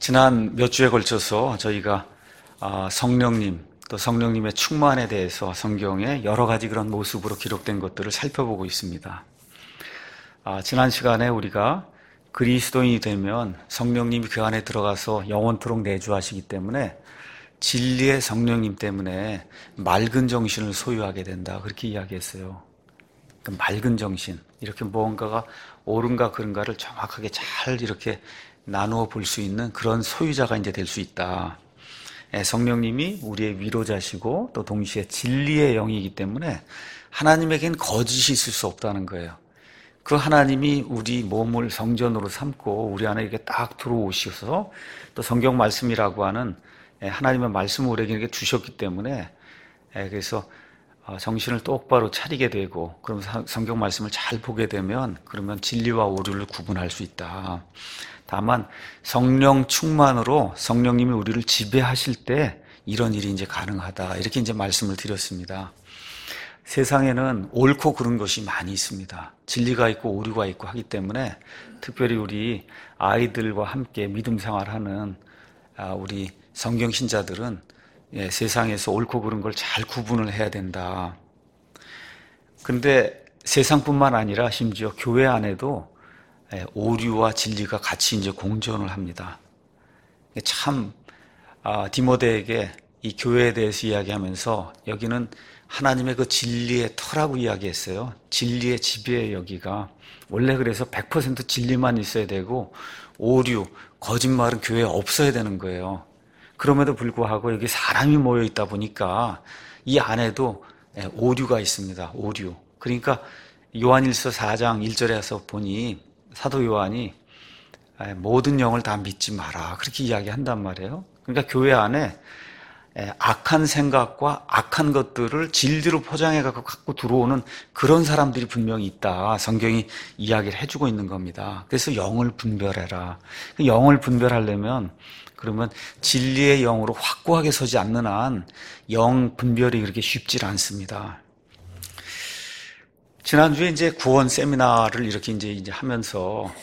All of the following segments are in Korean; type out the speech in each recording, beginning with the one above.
지난 몇 주에 걸쳐서 저희가 성령님, 또 성령님의 충만에 대해서 성경에 여러 가지 그런 모습으로 기록된 것들을 살펴보고 있습니다. 지난 시간에 우리가 그리스도인이 되면 성령님이 그 안에 들어가서 영원토록 내주하시기 때문에 진리의 성령님 때문에 맑은 정신을 소유하게 된다, 그렇게 이야기했어요. 그 맑은 정신, 이렇게 무언가가 옳은가 그른가를 정확하게 잘 이렇게 나누어 볼 수 있는 그런 소유자가 이제 될 수 있다. 성령님이 우리의 위로자시고 또 동시에 진리의 영이기 때문에 하나님에겐 거짓이 있을 수 없다는 거예요. 그 하나님이 우리 몸을 성전으로 삼고 우리 안에 이렇게 딱 들어오셔서 또 성경 말씀이라고 하는 하나님의 말씀을 우리에게 이렇게 주셨기 때문에 그래서 정신을 똑바로 차리게 되고 그럼 성경 말씀을 잘 보게 되면 그러면 진리와 오류를 구분할 수 있다. 다만 성령 충만으로 성령님이 우리를 지배하실 때 이런 일이 이제 가능하다, 이렇게 이제 말씀을 드렸습니다. 세상에는 옳고 그른 것이 많이 있습니다. 진리가 있고 오류가 있고 하기 때문에 특별히 우리 아이들과 함께 믿음 생활하는 우리 성경 신자들은 세상에서 옳고 그른 걸 잘 구분을 해야 된다. 그런데 세상뿐만 아니라 심지어 교회 안에도 오류와 진리가 같이 이제 공존을 합니다. 참 디모데에게 이 교회에 대해서 이야기하면서 여기는 하나님의 그 진리의 터라고 이야기했어요. 진리의 지배의 여기가 원래 그래서 100% 진리만 있어야 되고 오류, 거짓말은 교회에 없어야 되는 거예요. 그럼에도 불구하고 여기 사람이 모여 있다 보니까 이 안에도 오류가 있습니다. 오류. 그러니까 요한일서 4장 1절에서 보니 사도 요한이 모든 영을 다 믿지 마라, 그렇게 이야기한단 말이에요. 그러니까 교회 안에 악한 생각과 악한 것들을 진리로 포장해 갖고 들어오는 그런 사람들이 분명히 있다, 성경이 이야기를 해주고 있는 겁니다. 그래서 영을 분별해라. 영을 분별하려면 그러면 진리의 영으로 확고하게 서지 않는 한 영 분별이 그렇게 쉽지 않습니다. 지난주에 이제 구원 세미나를 이렇게 이제 하면서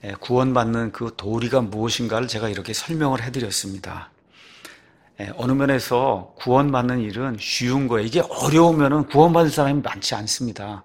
구원받는 그 도리가 무엇인가를 제가 이렇게 설명을 해드렸습니다. 어느 면에서 구원받는 일은 쉬운 거예요. 이게 어려우면은 구원받을 사람이 많지 않습니다.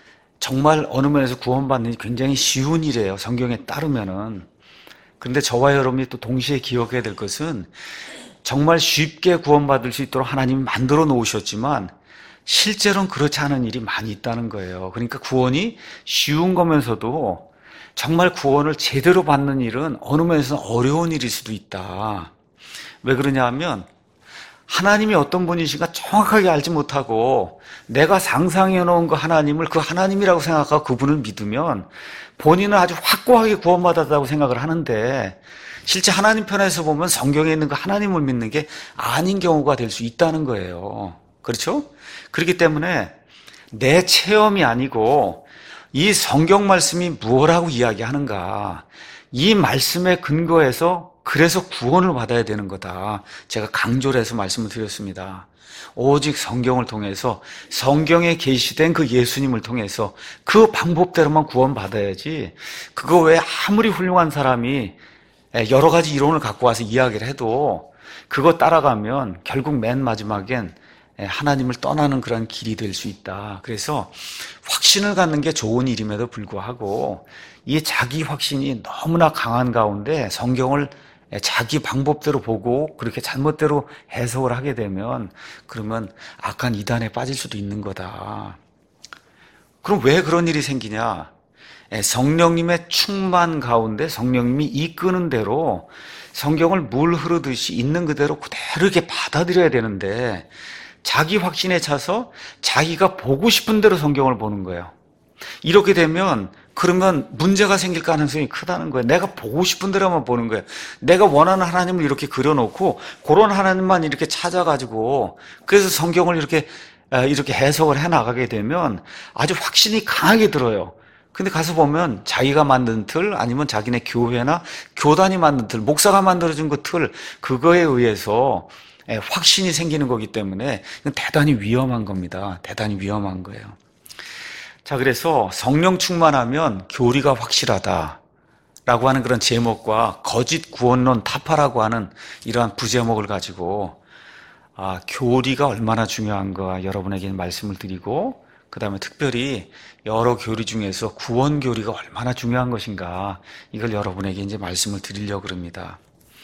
정말 어느 면에서 구원받는 일이 굉장히 쉬운 일이에요, 성경에 따르면은. 그런데 저와 여러분이 또 동시에 기억해야 될 것은 정말 쉽게 구원받을 수 있도록 하나님이 만들어 놓으셨지만 실제로는 그렇지 않은 일이 많이 있다는 거예요. 그러니까 구원이 쉬운 거면서도 정말 구원을 제대로 받는 일은 어느 면에서는 어려운 일일 수도 있다. 왜 그러냐 하면 하나님이 어떤 분이신가 정확하게 알지 못하고 내가 상상해 놓은 그 하나님을 그 하나님이라고 생각하고 그분을 믿으면 본인은 아주 확고하게 구원받았다고 생각을 하는데 실제 하나님 편에서 보면 성경에 있는 그 하나님을 믿는 게 아닌 경우가 될 수 있다는 거예요. 그렇죠? 그렇기 때문에 내 체험이 아니고 이 성경 말씀이 무엇라고 이야기하는가, 이 말씀에 근거해서 그래서 구원을 받아야 되는 거다, 제가 강조를 해서 말씀을 드렸습니다. 오직 성경을 통해서 성경에 계시된 그 예수님을 통해서 그 방법대로만 구원받아야지, 그거 외에 아무리 훌륭한 사람이 여러 가지 이론을 갖고 와서 이야기를 해도 그거 따라가면 결국 맨 마지막엔 하나님을 떠나는 그런 길이 될 수 있다. 그래서 확신을 갖는 게 좋은 일임에도 불구하고 이 자기 확신이 너무나 강한 가운데 성경을 자기 방법대로 보고 그렇게 잘못대로 해석을 하게 되면 그러면 악한 이단에 빠질 수도 있는 거다. 그럼 왜 그런 일이 생기냐? 성령님의 충만 가운데 성령님이 이끄는 대로 성경을 물 흐르듯이 있는 그대로 그대로 이렇게 받아들여야 되는데 자기 확신에 차서 자기가 보고 싶은 대로 성경을 보는 거예요. 이렇게 되면 그러면 문제가 생길 가능성이 크다는 거예요. 내가 보고 싶은 대로만 보는 거예요. 내가 원하는 하나님을 이렇게 그려놓고 그런 하나님만 이렇게 찾아가지고 그래서 성경을 이렇게 해석을 해나가게 되면 아주 확신이 강하게 들어요. 근데 가서 보면 자기가 만든 틀, 아니면 자기네 교회나 교단이 만든 틀, 목사가 만들어준 그 틀, 그거에 의해서 확신이 생기는 거기 때문에 대단히 위험한 겁니다. 대단히 위험한 거예요. 자, 그래서 성령 충만하면 교리가 확실하다. 라고 하는 그런 제목과 거짓 구원론 타파라고 하는 이러한 부제목을 가지고 교리가 얼마나 중요한가 여러분에게 말씀을 드리고, 그 다음에 특별히 여러 교리 중에서 구원 교리가 얼마나 중요한 것인가, 이걸 여러분에게 이제 말씀을 드리려고 합니다.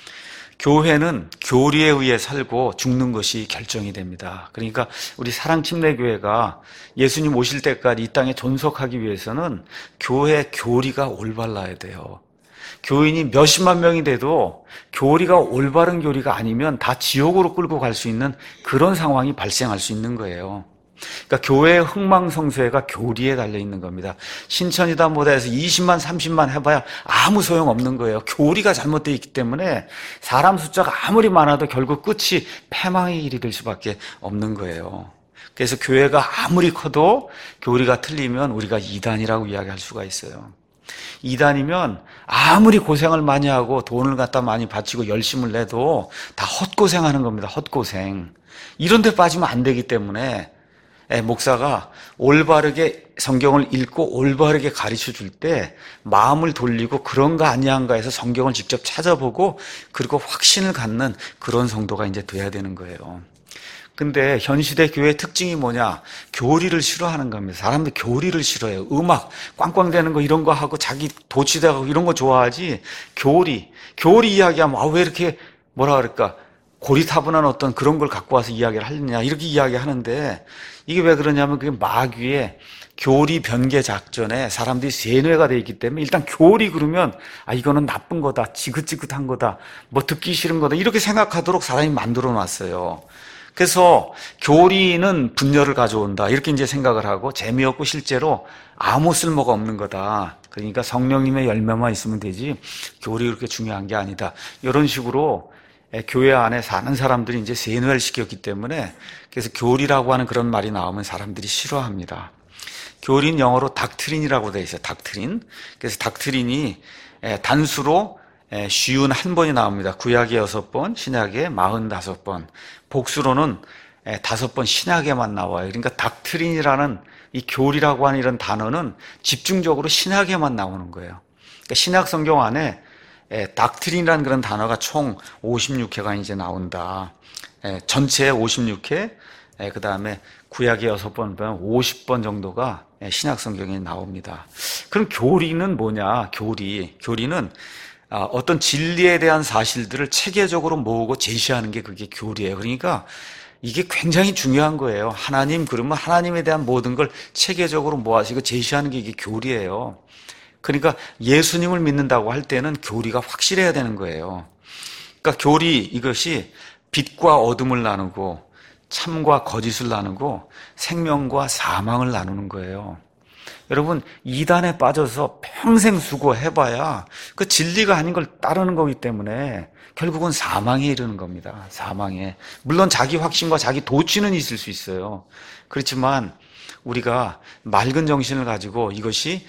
교회는 교리에 의해 살고 죽는 것이 결정이 됩니다. 그러니까 우리 사랑침례교회가 예수님 오실 때까지 이 땅에 존속하기 위해서는 교회 교리가 올바라야 돼요. 교인이 몇십만 명이 돼도 교리가 올바른 교리가 아니면 다 지옥으로 끌고 갈 수 있는 그런 상황이 발생할 수 있는 거예요. 그러니까 교회의 흥망성쇠가 교리에 달려있는 겁니다. 신천이다 뭐다 해서 20만 30만 해봐야 아무 소용없는 거예요. 교리가 잘못되어 있기 때문에 사람 숫자가 아무리 많아도 결국 끝이 패망의 길이 될 수밖에 없는 거예요. 그래서 교회가 아무리 커도 교리가 틀리면 우리가 이단이라고 이야기할 수가 있어요. 이단이면 아무리 고생을 많이 하고 돈을 갖다 많이 바치고 열심을 내도 다 헛고생하는 겁니다. 헛고생. 이런 데 빠지면 안 되기 때문에 목사가 올바르게 성경을 읽고 올바르게 가르쳐 줄 때 마음을 돌리고 그런가 아니한가 해서 성경을 직접 찾아보고 그리고 확신을 갖는 그런 성도가 이제 돼야 되는 거예요. 근데 현 시대 교회의 특징이 뭐냐? 교리를 싫어하는 겁니다. 사람들 교리를 싫어해요. 음악 꽝꽝대는 거 이런 거 하고 자기 도취되고 이런 거 좋아하지, 교리 이야기하면 왜 이렇게 뭐라 그럴까? 고리타분한 어떤 그런 걸 갖고 와서 이야기를 하느냐, 이렇게 이야기하는데, 이게 왜 그러냐면 그게 마귀의 교리 변개 작전에 사람들이 세뇌가 되어 있기 때문에 일단 교리 그러면 이거는 나쁜 거다, 지긋지긋한 거다, 뭐 듣기 싫은 거다, 이렇게 생각하도록 사람이 만들어 놨어요. 그래서 교리는 분열을 가져온다, 이렇게 이제 생각을 하고 재미없고 실제로 아무 쓸모가 없는 거다. 그러니까 성령님의 열매만 있으면 되지 교리 그렇게 중요한 게 아니다. 이런 식으로 교회 안에 사는 사람들이 이제 세뇌를 시켰기 때문에, 그래서 교리라고 하는 그런 말이 나오면 사람들이 싫어합니다. 교리는 영어로 닥트린이라고 되어 있어요. 닥트린. 그래서 닥트린이 단수로 쉬운 한 번이 나옵니다. 구약에 6번, 신약에 45번. 복수로는 5번 신약에만 나와요. 그러니까 닥트린이라는 이 교리라고 하는 이런 단어는 집중적으로 신약에만 나오는 거예요. 그러니까 신약 성경 안에 닥트린이라는 그런 단어가 총 56회가 이제 나온다. 전체에 56회, 그 다음에 구약에 6번, 50번 정도가 신약 성경에 나옵니다. 그럼 교리는 뭐냐? 교리는 어떤 진리에 대한 사실들을 체계적으로 모으고 제시하는 게 그게 교리예요. 그러니까 이게 굉장히 중요한 거예요. 그러면 하나님에 대한 모든 걸 체계적으로 모아서 제시하는 게 이게 교리예요. 그러니까 예수님을 믿는다고 할 때는 교리가 확실해야 되는 거예요. 그러니까 교리, 이것이 빛과 어둠을 나누고 참과 거짓을 나누고 생명과 사망을 나누는 거예요. 여러분, 이단에 빠져서 평생 수고해봐야 그 진리가 아닌 걸 따르는 거기 때문에 결국은 사망에 이르는 겁니다. 사망에. 물론 자기 확신과 자기 도취는 있을 수 있어요. 그렇지만 우리가 맑은 정신을 가지고 이것이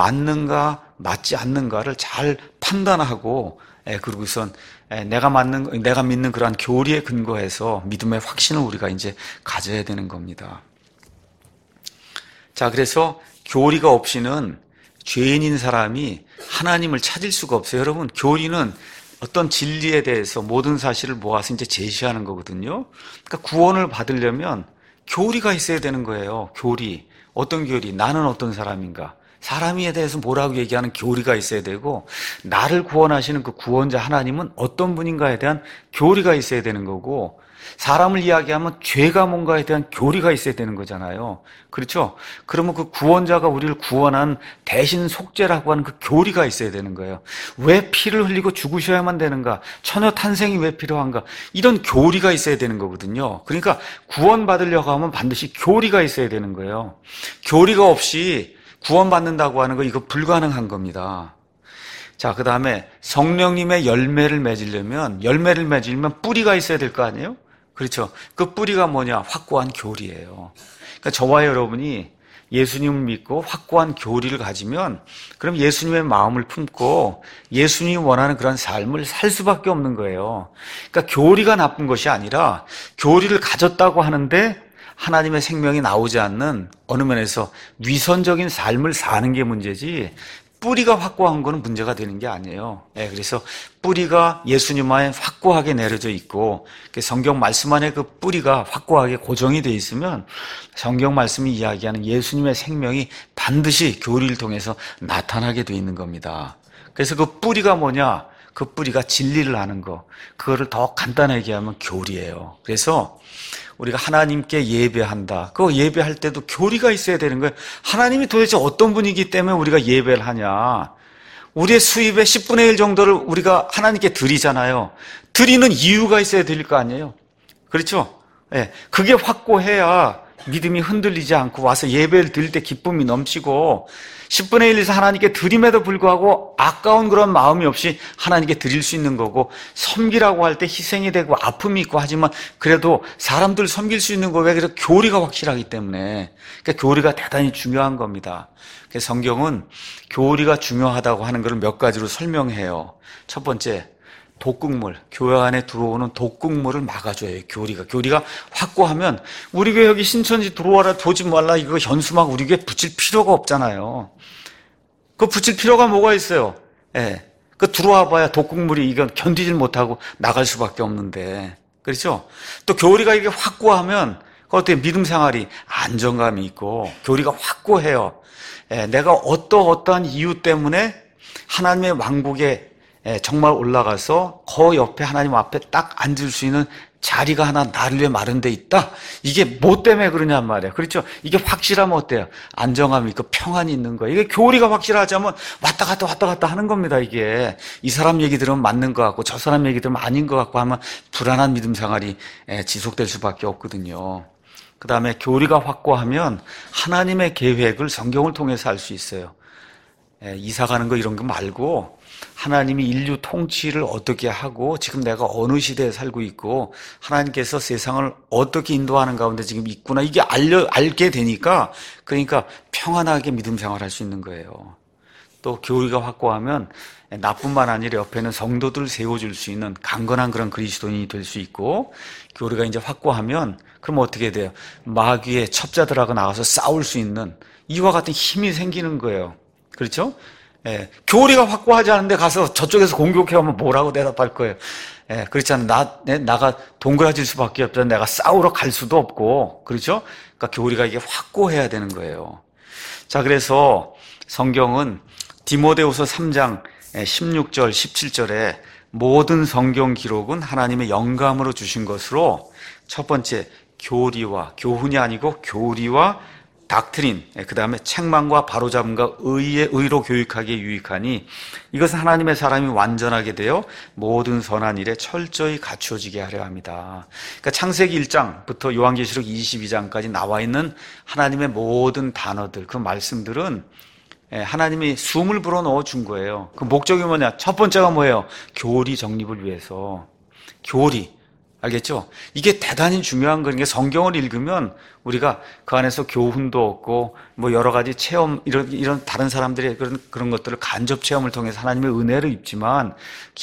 맞는가 맞지 않는가를 잘 판단하고, 그리고선 내가 믿는 그러한 교리에 근거해서 믿음의 확신을 우리가 이제 가져야 되는 겁니다. 자, 그래서 교리가 없이는 죄인인 사람이 하나님을 찾을 수가 없어요. 여러분, 교리는 어떤 진리에 대해서 모든 사실을 모아서 이제 제시하는 거거든요. 그러니까 구원을 받으려면 교리가 있어야 되는 거예요. 교리. 어떤 교리? 나는 어떤 사람인가? 사람에 대해서 뭐라고 얘기하는 교리가 있어야 되고, 나를 구원하시는 그 구원자 하나님은 어떤 분인가에 대한 교리가 있어야 되는 거고, 사람을 이야기하면 죄가 뭔가에 대한 교리가 있어야 되는 거잖아요. 그렇죠? 그러면 그 구원자가 우리를 구원한 대신 속죄라고 하는 그 교리가 있어야 되는 거예요. 왜 피를 흘리고 죽으셔야만 되는가? 처녀 탄생이 왜 필요한가? 이런 교리가 있어야 되는 거거든요. 그러니까 구원받으려고 하면 반드시 교리가 있어야 되는 거예요. 교리가 없이 구원받는다고 하는 거, 이거 불가능한 겁니다. 자, 그 다음에 성령님의 열매를 맺으려면 뿌리가 있어야 될 거 아니에요? 그렇죠. 그 뿌리가 뭐냐? 확고한 교리예요. 그러니까 저와 여러분이 예수님을 믿고 확고한 교리를 가지면, 그럼 예수님의 마음을 품고 예수님이 원하는 그런 삶을 살 수밖에 없는 거예요. 그러니까 교리가 나쁜 것이 아니라 교리를 가졌다고 하는데 하나님의 생명이 나오지 않는, 어느 면에서 위선적인 삶을 사는 게 문제지, 뿌리가 확고한 거는 문제가 되는 게 아니에요. 그래서 뿌리가 예수님 안에 확고하게 내려져 있고 성경 말씀 안에 그 뿌리가 확고하게 고정이 되어 있으면 성경 말씀이 이야기하는 예수님의 생명이 반드시 교리를 통해서 나타나게 되어 있는 겁니다. 그래서 그 뿌리가 뭐냐? 그 뿌리가 진리를 아는 거. 그거를 더 간단하게 하면 교리예요. 그래서 우리가 하나님께 예배한다. 그 예배할 때도 교리가 있어야 되는 거예요. 하나님이 도대체 어떤 분이기 때문에 우리가 예배를 하냐. 우리의 수입의 10분의 1 정도를 우리가 하나님께 드리잖아요. 드리는 이유가 있어야 될 거 아니에요. 그렇죠? 그게 확고해야 믿음이 흔들리지 않고 와서 예배를 드릴 때 기쁨이 넘치고 10분의 1에서 하나님께 드림에도 불구하고 아까운 그런 마음이 없이 하나님께 드릴 수 있는 거고 섬기라고 할 때 희생이 되고 아픔이 있고 하지만 그래도 사람들 섬길 수 있는 거 왜 그래? 교리가 확실하기 때문에 그러니까 교리가 대단히 중요한 겁니다. 그래서 성경은 교리가 중요하다고 하는 것을 몇 가지로 설명해요. 첫 번째 독극물, 교회 안에 들어오는 독극물을 막아줘요. 교리가 확고하면 우리 교회 여기 신천지 들어와라 도지 말라 이거 현수막 우리 교회 붙일 필요가 없잖아요. 그 붙일 필요가 뭐가 있어요? 그 들어와 봐야 독극물이 이건 견디질 못하고 나갈 수밖에 없는데 그렇죠? 또 교리가 이게 확고하면 어떻게 믿음 생활이 안정감이 있고 교리가 확고해요. 내가 어떠한 이유 때문에 하나님의 왕국에 정말 올라가서 그 옆에 하나님 앞에 딱 앉을 수 있는 자리가 하나 나를 위해 마련되어 있다. 이게 뭐 때문에 그러냔 말이에요. 그렇죠? 이게 확실하면 어때요? 안정감이 있고 평안이 있는 거예요. 이게 교리가 확실하자면 왔다 갔다 하는 겁니다. 이게 이 사람 얘기 들으면 맞는 것 같고 저 사람 얘기 들으면 아닌 것 같고 하면 불안한 믿음 생활이 지속될 수밖에 없거든요. 그 다음에 교리가 확고하면 하나님의 계획을 성경을 통해서 알 수 있어요. 이사 가는 거 이런 거 말고 하나님이 인류 통치를 어떻게 하고 지금 내가 어느 시대에 살고 있고 하나님께서 세상을 어떻게 인도하는 가운데 지금 있구나 이게 알게 되니까 그러니까 평안하게 믿음 생활할 수 있는 거예요. 또 교리가 확고하면 나뿐만 아니라 옆에는 성도들을 세워줄 수 있는 강건한 그런 그리스도인이 될 수 있고 교리가 이제 확고하면 그럼 어떻게 돼요? 마귀의 첩자들하고 나가서 싸울 수 있는 이와 같은 힘이 생기는 거예요. 그렇죠? 교리가 확고하지 않은데 가서 저쪽에서 공격해오면 뭐라고 대답할 거예요? 그렇지 않아. 나가 동그라질 수밖에 없잖아. 내가 싸우러 갈 수도 없고. 그렇죠? 그러니까 교리가 이게 확고해야 되는 거예요. 자, 그래서 성경은 디모데후서 3장 16절, 17절에 모든 성경 기록은 하나님의 영감으로 주신 것으로 첫 번째 교훈이 아니고 교리와 닥트린, 그 다음에 책망과 바로잡음과 의로 교육하기에 유익하니 이것은 하나님의 사람이 완전하게 되어 모든 선한 일에 철저히 갖추어지게 하려 합니다. 그러니까 창세기 1장부터 요한계시록 22장까지 나와 있는 하나님의 모든 단어들, 그 말씀들은 하나님이 숨을 불어넣어 준 거예요. 그 목적이 뭐냐? 첫 번째가 뭐예요? 교리 정립을 위해서. 교리. 알겠죠? 이게 대단히 중요한 거니까 성경을 읽으면 우리가 그 안에서 교훈도 얻고 뭐 여러 가지 체험 이런 다른 사람들의 그런 것들을 간접 체험을 통해서 하나님의 은혜를 입지만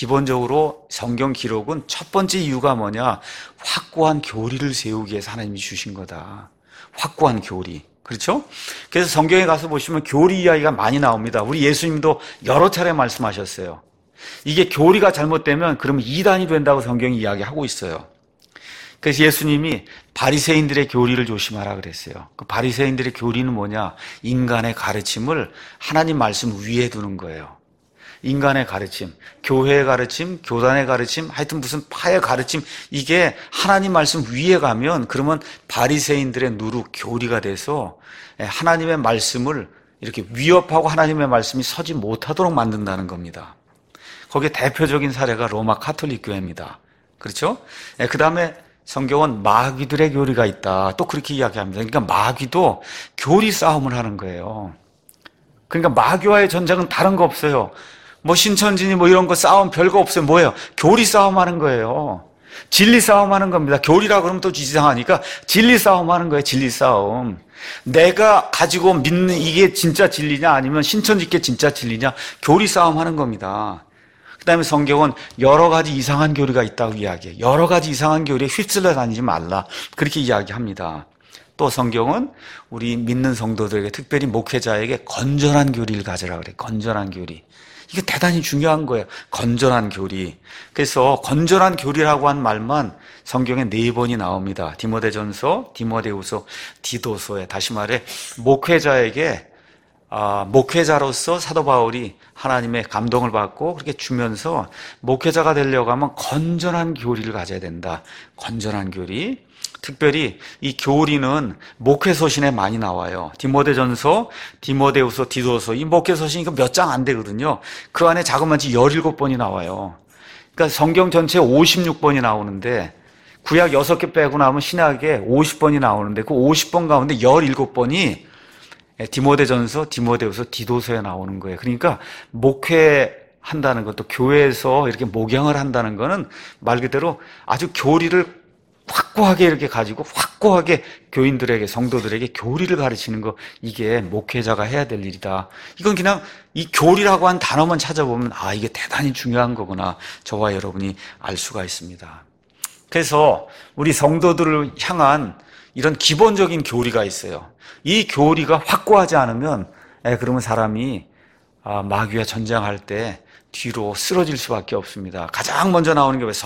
기본적으로 성경 기록은 첫 번째 이유가 뭐냐? 확고한 교리를 세우기 위해서 하나님이 주신 거다. 확고한 교리. 그렇죠? 그래서 성경에 가서 보시면 교리 이야기가 많이 나옵니다. 우리 예수님도 여러 차례 말씀하셨어요. 이게 교리가 잘못되면 그러면 이단이 된다고 성경이 이야기하고 있어요. 그래서 예수님이 바리새인들의 교리를 조심하라 그랬어요. 그 바리새인들의 교리는 뭐냐? 인간의 가르침을 하나님 말씀 위에 두는 거예요. 인간의 가르침, 교회의 가르침, 교단의 가르침, 하여튼 무슨 파의 가르침 이게 하나님 말씀 위에 가면 그러면 바리새인들의 누룩 교리가 돼서 하나님의 말씀을 이렇게 위협하고 하나님의 말씀이 서지 못하도록 만든다는 겁니다. 거기에 대표적인 사례가 로마 가톨릭 교회입니다. 그렇죠? 그 다음에 성경은 마귀들의 교리가 있다. 또 그렇게 이야기합니다. 그러니까 마귀도 교리 싸움을 하는 거예요. 그러니까 마귀와의 전쟁은 다른 거 없어요. 뭐 신천지니 뭐 이런 거 싸움 별거 없어요. 뭐예요? 교리 싸움 하는 거예요. 진리 싸움 하는 겁니다. 교리라 그러면 또 이상하니까 진리 싸움 하는 거예요. 진리 싸움. 내가 가지고 믿는 이게 진짜 진리냐 아니면 신천지께 진짜 진리냐 교리 싸움 하는 겁니다. 그 다음에 성경은 여러 가지 이상한 교리가 있다고 이야기해요. 여러 가지 이상한 교리에 휩쓸려 다니지 말라. 그렇게 이야기합니다. 또 성경은 우리 믿는 성도들에게, 특별히 목회자에게 건전한 교리를 가져라 그래. 건전한 교리. 이게 대단히 중요한 거예요. 건전한 교리. 그래서 건전한 교리라고 한 말만 성경에 4번이 나옵니다. 디모데전서, 디모데후서, 디도서에. 다시 말해 목회자에게 목회자로서 사도 바울이 하나님의 감동을 받고 그렇게 주면서 목회자가 되려고 하면 건전한 교리를 가져야 된다. 건전한 교리. 특별히 이 교리는 목회서신에 많이 나와요. 디모데전서, 디모데후서, 디도서. 이 목회서신이 몇 장 안 되거든요. 그 안에 자그마치 17번이 나와요. 그러니까 성경 전체에 56번이 나오는데 구약 6개 빼고 나면 신약에 50번이 나오는데 그 50번 가운데 17번이 디모데전서, 디모데후서, 디도서에 나오는 거예요. 그러니까 목회한다는 것도, 교회에서 이렇게 목양을 한다는 거는 말 그대로 아주 교리를 확고하게 이렇게 가지고 확고하게 교인들에게, 성도들에게 교리를 가르치는 거, 이게 목회자가 해야 될 일이다. 이건 그냥 이 교리라고 한 단어만 찾아보면 이게 대단히 중요한 거구나, 저와 여러분이 알 수가 있습니다. 그래서 우리 성도들을 향한 이런 기본적인 교리가 있어요. 이 교리가 확고하지 않으면 그러면 사람이 마귀와 전쟁할 때 뒤로 쓰러질 수밖에 없습니다. 가장 먼저 나오는 게 왜?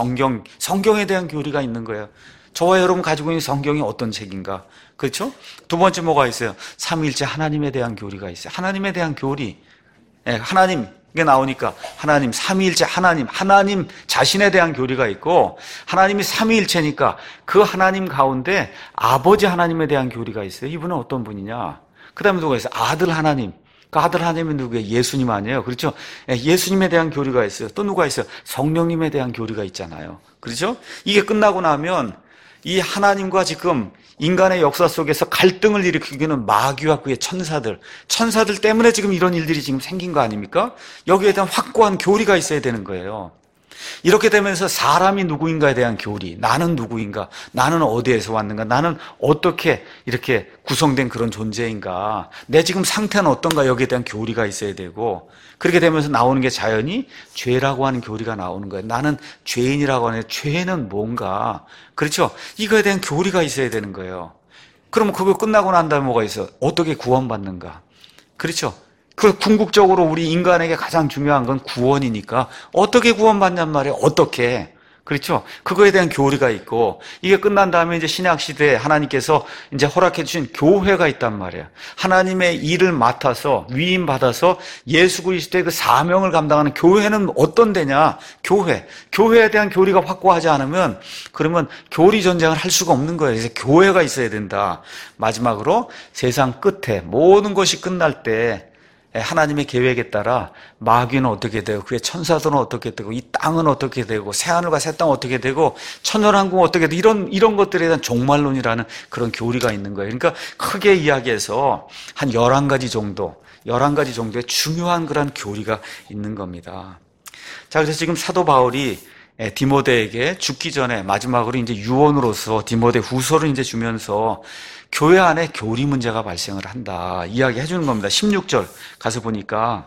성경에 대한 교리가 있는 거예요. 저와 여러분 가지고 있는 성경이 어떤 책인가? 그렇죠? 두 번째 뭐가 있어요? 삼위일체 하나님에 대한 교리가 있어요. 하나님에 대한 교리. 하나님, 이게 나오니까 하나님, 삼위일체 하나님 자신에 대한 교리가 있고, 하나님이 삼위일체니까 그 하나님 가운데 아버지 하나님에 대한 교리가 있어요. 이분은 어떤 분이냐? 그 다음에 누가 있어요? 아들 하나님. 그 아들 하나님은 누구예요? 예수님 아니에요? 그렇죠? 예수님에 대한 교리가 있어요. 또 누가 있어요? 성령님에 대한 교리가 있잖아요. 그렇죠? 이게 끝나고 나면 이 하나님과 지금 인간의 역사 속에서 갈등을 일으키기는 마귀와 그의 천사들 때문에 지금 이런 일들이 지금 생긴 거 아닙니까? 여기에 대한 확고한 교리가 있어야 되는 거예요. 이렇게 되면서 사람이 누구인가에 대한 교리, 나는 누구인가, 나는 어디에서 왔는가, 나는 어떻게 이렇게 구성된 그런 존재인가, 내 지금 상태는 어떤가, 여기에 대한 교리가 있어야 되고, 그렇게 되면서 나오는 게 자연히 죄라고 하는 교리가 나오는 거예요. 나는 죄인이라고 하는, 죄는 뭔가, 그렇죠? 이거에 대한 교리가 있어야 되는 거예요. 그러면 그거 끝나고 난 다음에 뭐가 있어? 어떻게 구원받는가, 그렇죠? 그 궁극적으로 우리 인간에게 가장 중요한 건 구원이니까 어떻게 구원받냔 말이에요. 어떻게. 그렇죠? 그거에 대한 교리가 있고, 이게 끝난 다음에 이제 신약 시대에 하나님께서 이제 허락해 주신 교회가 있단 말이에요. 하나님의 일을 맡아서 위임 받아서 예수 그리스도의 그 사명을 감당하는 교회는 어떤 데냐? 교회에 대한 교리가 확고하지 않으면 그러면 교리 전쟁을 할 수가 없는 거예요. 그래서 교회가 있어야 된다. 마지막으로 세상 끝에 모든 것이 끝날 때 하나님의 계획에 따라 마귀는 어떻게 되고, 그의 천사들은 어떻게 되고, 이 땅은 어떻게 되고, 새하늘과 새 땅은 어떻게 되고, 천연왕국은 어떻게 되고, 이런 것들에 대한 종말론이라는 그런 교리가 있는 거예요. 그러니까 크게 이야기해서 한 11가지 정도의 중요한 그런 교리가 있는 겁니다. 자, 그래서 지금 사도 바울이 디모데에게 죽기 전에 마지막으로 이제 유언으로서 디모데 후서를 이제 주면서 교회 안에 교리 문제가 발생을 한다, 이야기 해주는 겁니다. 16절 가서 보니까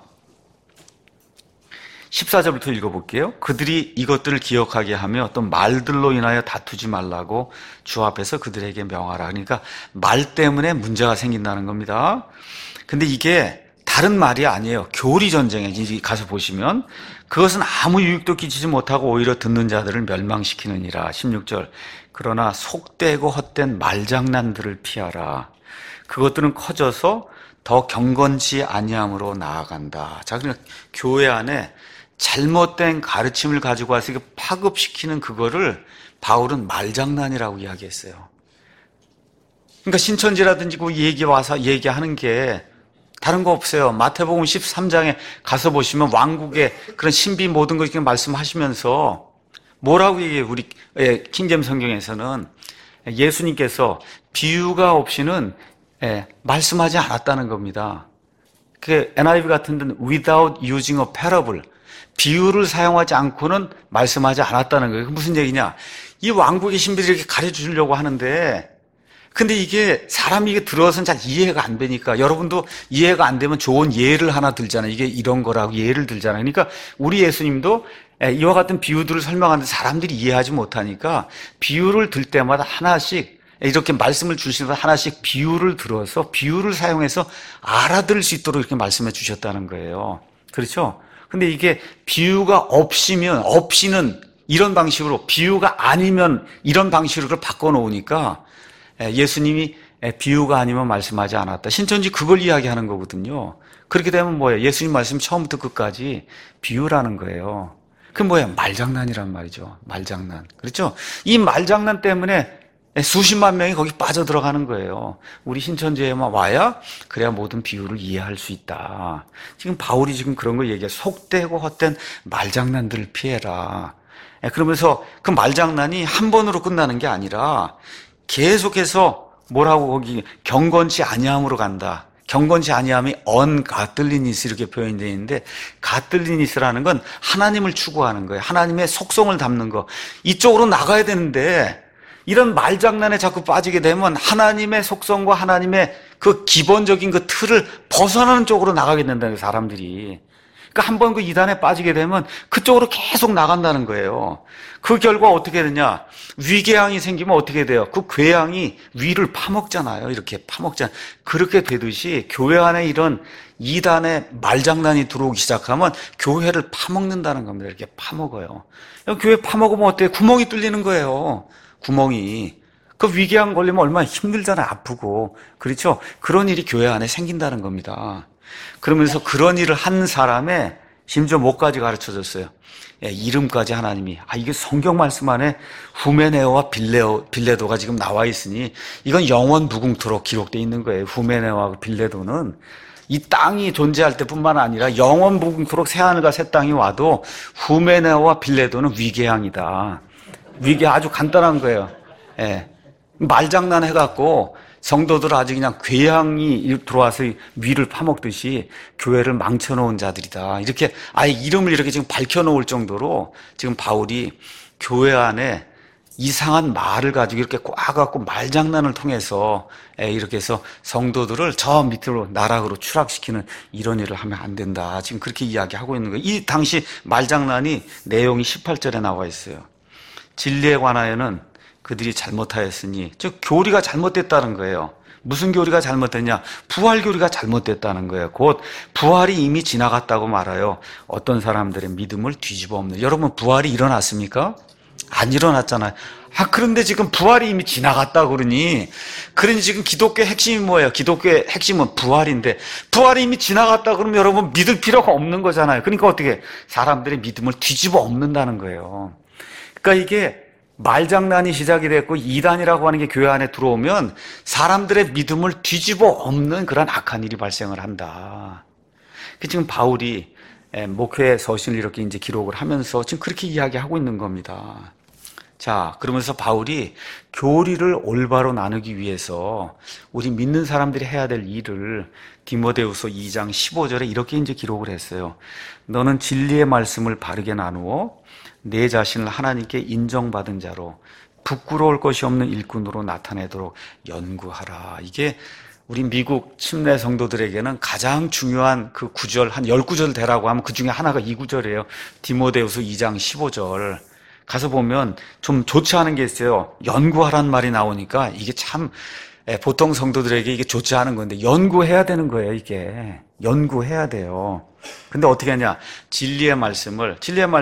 14절부터 읽어볼게요. 그들이 이것들을 기억하게 하며 어떤 말들로 인하여 다투지 말라고 주 앞에서 그들에게 명하라. 그러니까 말 때문에 문제가 생긴다는 겁니다. 근데 이게 다른 말이 아니에요. 교리 전쟁에 가서 보시면 그것은 아무 유익도 끼치지 못하고 오히려 듣는 자들을 멸망시키느니라. 16절. 그러나 속되고 헛된 말장난들을 피하라. 그것들은 커져서 더 경건치 아니함으로 나아간다. 자, 그러니까 교회 안에 잘못된 가르침을 가지고 와서 파급시키는 그거를 바울은 말장난이라고 이야기했어요. 그러니까 신천지라든지 그 얘기하는 게 다른 거 없어요. 마태복음 13장에 가서 보시면 왕국의 그런 신비 모든 걸 말씀하시면서 뭐라고 얘기해요? 우리 킹잼 성경에서는 예수님께서 비유가 없이는 말씀하지 않았다는 겁니다. 그 NIV 같은 데는 without using a parable, 비유를 사용하지 않고는 말씀하지 않았다는 거예요. 무슨 얘기냐? 이 왕국의 신비를 이렇게 가르쳐 주려고 하는데, 근데 이게 사람이 이게 들어서는 잘 이해가 안 되니까, 여러분도 이해가 안 되면 좋은 예를 하나 들잖아요. 이게 이런 거라고 예를 들잖아요. 그러니까 우리 예수님도 이와 같은 비유들을 설명하는데 사람들이 이해하지 못하니까 비유를 들 때마다 하나씩 이렇게 말씀을 주시면서 하나씩 비유를 들어서 비유를 사용해서 알아들을 수 있도록 이렇게 말씀해 주셨다는 거예요. 그렇죠? 근데 이게 비유가 없이는 이런 방식으로, 비유가 아니면 이런 방식으로 바꿔놓으니까 예수님이 비유가 아니면 말씀하지 않았다. 신천지 그걸 이야기하는 거거든요. 그렇게 되면 뭐예요? 예수님 말씀 처음부터 끝까지 비유라는 거예요. 그 뭐야? 말장난이란 말이죠. 말장난. 그렇죠? 이 말장난 때문에 수십만 명이 거기 빠져들어가는 거예요. 우리 신천지에만 와야 그래야 모든 비유를 이해할 수 있다. 지금 바울이 지금 그런 걸 얘기해. 속되고 헛된 말장난들을 피해라. 그러면서 그 말장난이 한 번으로 끝나는 게 아니라 계속해서 뭐라고 거기 경건치 아니함으로 간다. 경건치 아니함이 언가틀리니스 이렇게 표현이 되어 있는데, 가틀리니스라는 건 하나님을 추구하는 거예요. 하나님의 속성을 담는 거. 이쪽으로 나가야 되는데 이런 말장난에 자꾸 빠지게 되면 하나님의 속성과 하나님의 그 기본적인 그 틀을 벗어나는 쪽으로 나가게 된다는 거예요, 사람들이. 그러니까 한번 그 이단에 빠지게 되면 그쪽으로 계속 나간다는 거예요. 그 결과 어떻게 되냐? 위궤양이 생기면 어떻게 돼요? 그 궤양이 위를 파먹잖아요. 이렇게 파먹잖아요. 그렇게 되듯이 교회 안에 이런 이단의 말장난이 들어오기 시작하면 교회를 파먹는다는 겁니다. 이렇게 파먹어요. 교회 파먹으면 어때요? 구멍이 뚫리는 거예요. 구멍이. 그 위궤양 걸리면 얼마나 힘들잖아요. 아프고. 그렇죠? 그런 일이 교회 안에 생긴다는 겁니다. 그러면서 그런 일을 한 사람의 심지어 뭐까지 가르쳐줬어요. 이름까지 하나님이. 이게 성경 말씀 안에 후메네오와 빌레도가 지금 나와 있으니 이건 영원 무궁토록 기록되어 있는 거예요. 후메네오와 빌레도는 이 땅이 존재할 때뿐만 아니라 영원 무궁토록 새하늘과 새 땅이 와도 후메네오와 빌레도는 위궤양이다. 위궤 아주 간단한 거예요. 말장난 해갖고 성도들 아주 그냥 궤양이 들어와서 위를 파먹듯이 교회를 망쳐놓은 자들이다. 이렇게 아예 이름을 이렇게 지금 밝혀놓을 정도로 지금 바울이 교회 안에 이상한 말을 가지고 이렇게 꽈갖고 말장난을 통해서 이렇게 해서 성도들을 저 밑으로 나락으로 추락시키는 이런 일을 하면 안 된다. 지금 그렇게 이야기하고 있는 거예요. 이 당시 말장난이 내용이 18절에 나와 있어요. 진리에 관하여는 그들이 잘못하였으니, 즉 교리가 잘못됐다는 거예요. 무슨 교리가 잘못됐냐? 부활 교리가 잘못됐다는 거예요. 곧 부활이 이미 지나갔다고 말아요. 어떤 사람들의 믿음을 뒤집어 엎는. 여러분, 부활이 일어났습니까? 안 일어났잖아요. 그런데 지금 부활이 이미 지나갔다 그러니 지금 기독교의 핵심이 뭐예요? 기독교의 핵심은 부활인데, 부활이 이미 지나갔다 그러면 여러분 믿을 필요가 없는 거잖아요. 그러니까 어떻게 사람들의 믿음을 뒤집어 엎는다는 거예요. 그러니까 이게 말장난이 시작이 됐고 이단이라고 하는 게 교회 안에 들어오면 사람들의 믿음을 뒤집어 엎는 그런 악한 일이 발생을 한다. 지금 바울이 목회 서신을 이렇게 이제 기록을 하면서 지금 그렇게 이야기하고 있는 겁니다. 자, 그러면서 바울이 교리를 올바로 나누기 위해서 우리 믿는 사람들이 해야 될 일을 디모데후서 2장 15절에 이렇게 이제 기록을 했어요. 너는 진리의 말씀을 바르게 나누어 내 자신을 하나님께 인정받은 자로 부끄러울 것이 없는 일꾼으로 나타내도록 연구하라. 이게 우리 미국 침례 성도들에게는 가장 중요한 그 구절, 한 10구절 되라고 하면 그 중에 하나가 이 구절이에요. 디모데후서 2장 15절. 가서 보면 좀 좋지 않은 게 있어요. 연구하라는 말이 나오니까 이게 참 보통 성도들에게 이게 좋지 않은 건데 연구해야 되는 거예요. 이게 연구해야 돼요. 근데 어떻게 하냐? 진리의 말씀을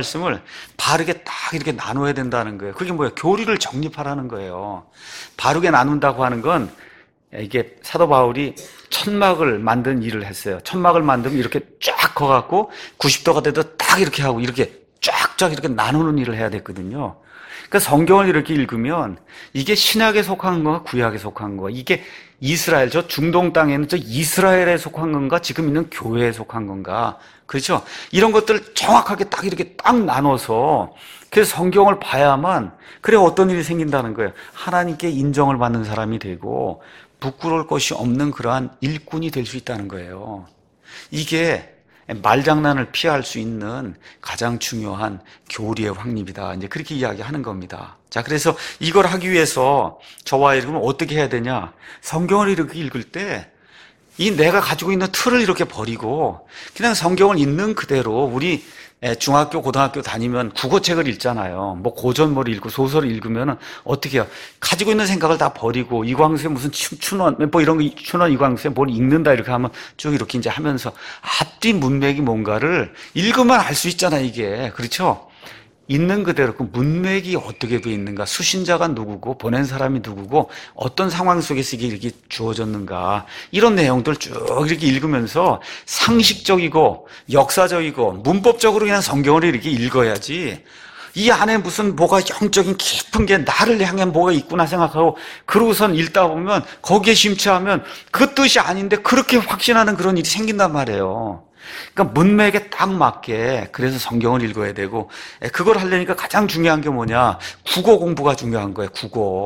바르게 딱 이렇게 나눠야 된다는 거예요. 그게 뭐예요? 교리를 정립하라는 거예요. 바르게 나눈다고 하는 건 이게 사도 바울이 천막을 만든 일을 했어요. 천막을 만들면 이렇게 쫙 커갖고 90도가 돼도 딱 이렇게 하고 이렇게 쫙쫙 이렇게 나누는 일을 해야 됐거든요. 그러니까 성경을 이렇게 읽으면 이게 신약에 속한 건가 구약에 속한 건가, 이게 이스라엘, 저 중동 땅에는 저 이스라엘에 속한 건가 지금 있는 교회에 속한 건가, 그렇죠? 이런 것들을 정확하게 딱 이렇게 딱 나눠서 그래서 성경을 봐야만 그래 어떤 일이 생긴다는 거예요. 하나님께 인정을 받는 사람이 되고 부끄러울 것이 없는 그러한 일꾼이 될 수 있다는 거예요. 이게 말장난을 피할 수 있는 가장 중요한 교리의 확립이다. 이제 그렇게 이야기하는 겁니다. 자, 그래서 이걸 하기 위해서 저와 여러분은 어떻게 해야 되냐? 성경을 이렇게 읽을 때 이 내가 가지고 있는 틀을 이렇게 버리고 그냥 성경을 있는 그대로 우리 중학교, 고등학교 다니면 국어책을 읽잖아요. 뭐 고전물을 읽고 소설을 읽으면 어떻게 해요? 가지고 있는 생각을 다 버리고 이광수의 무슨 춘원, 뭐 이런 거, 춘원 이광수의 뭘 읽는다 이렇게 하면 쭉 이렇게 이제 하면서 앞뒤 문맥이 뭔가를 읽으면 알 수 있잖아요, 이게. 그렇죠? 있는 그대로 그 문맥이 어떻게 되어 있는가, 수신자가 누구고 보낸 사람이 누구고 어떤 상황 속에서 이게 이렇게 주어졌는가, 이런 내용들 쭉 이렇게 읽으면서 상식적이고 역사적이고 문법적으로 그냥 성경을 이렇게 읽어야지, 이 안에 무슨 뭐가 영적인 깊은 게 나를 향한 뭐가 있구나 생각하고 그러고선 읽다 보면 거기에 심취하면 그 뜻이 아닌데 그렇게 확신하는 그런 일이 생긴단 말이에요. 그러니까 문맥에 딱 맞게 그래서 성경을 읽어야 되고, 그걸 하려니까 가장 중요한 게 뭐냐, 국어 공부가 중요한 거예요.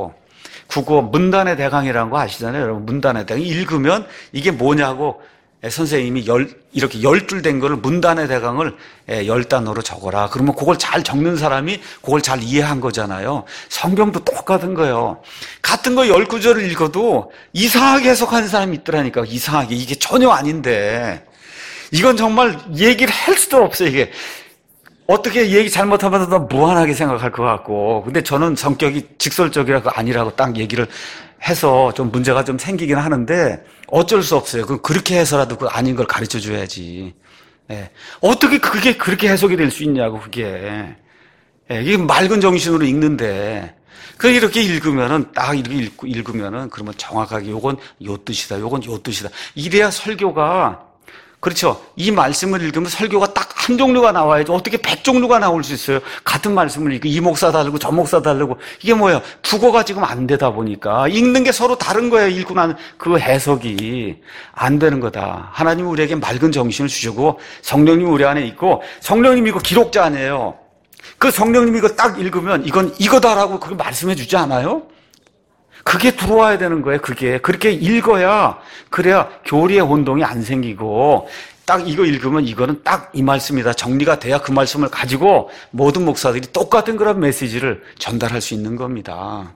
국어 문단의 대강이라는 거 아시잖아요, 여러분. 문단의 대강 읽으면 이게 뭐냐고 선생님이 이렇게 10줄 된 거를 문단의 대강을 10단어로 적어라. 그러면 그걸 잘 적는 사람이 그걸 잘 이해한 거잖아요. 성경도 똑같은 거예요. 같은 거 10구절을 읽어도 이상하게 해석하는 사람이 있더라니까. 이상하게, 이게 전혀 아닌데 이건 정말 얘기를 할 수도 없어요. 이게 어떻게 얘기 잘못하면 더 무한하게 생각할 것 같고, 근데 저는 성격이 직설적이라고 아니라고 딱 얘기를 해서 좀 문제가 좀 생기긴 하는데 어쩔 수 없어요. 그렇게 해서라도 그 아닌 걸 가르쳐 줘야지. 어떻게 그게 그렇게 해석이 될 수 있냐고, 그게. 이게 맑은 정신으로 읽는데, 이렇게 읽으면은, 딱 이렇게 읽으면은, 그러면 정확하게 요건 요 뜻이다, 요건 요 뜻이다. 이래야 설교가, 그렇죠. 이 말씀을 읽으면 설교가 딱 한 종류가 나와야지. 어떻게 100종류가 나올 수 있어요? 같은 말씀을 읽고 이 목사 다르고 저 목사 다르고. 이게 뭐예요? 국어가 지금 안 되다 보니까 읽는 게 서로 다른 거예요. 읽고 나는 그 해석이 안 되는 거다. 하나님이 우리에게 맑은 정신을 주시고 성령님이 우리 안에 있고, 성령님이 이거 기록자 아니에요. 그 성령님이 이거 딱 읽으면 이건 이거다라고 그걸 말씀해 주지 않아요? 그게 들어와야 되는 거예요. 그렇게 읽어야, 그래야 교리의 혼동이 안 생기고, 딱 이거 읽으면 이거는 딱 이 말씀이다 정리가 돼야 그 말씀을 가지고 모든 목사들이 똑같은 그런 메시지를 전달할 수 있는 겁니다.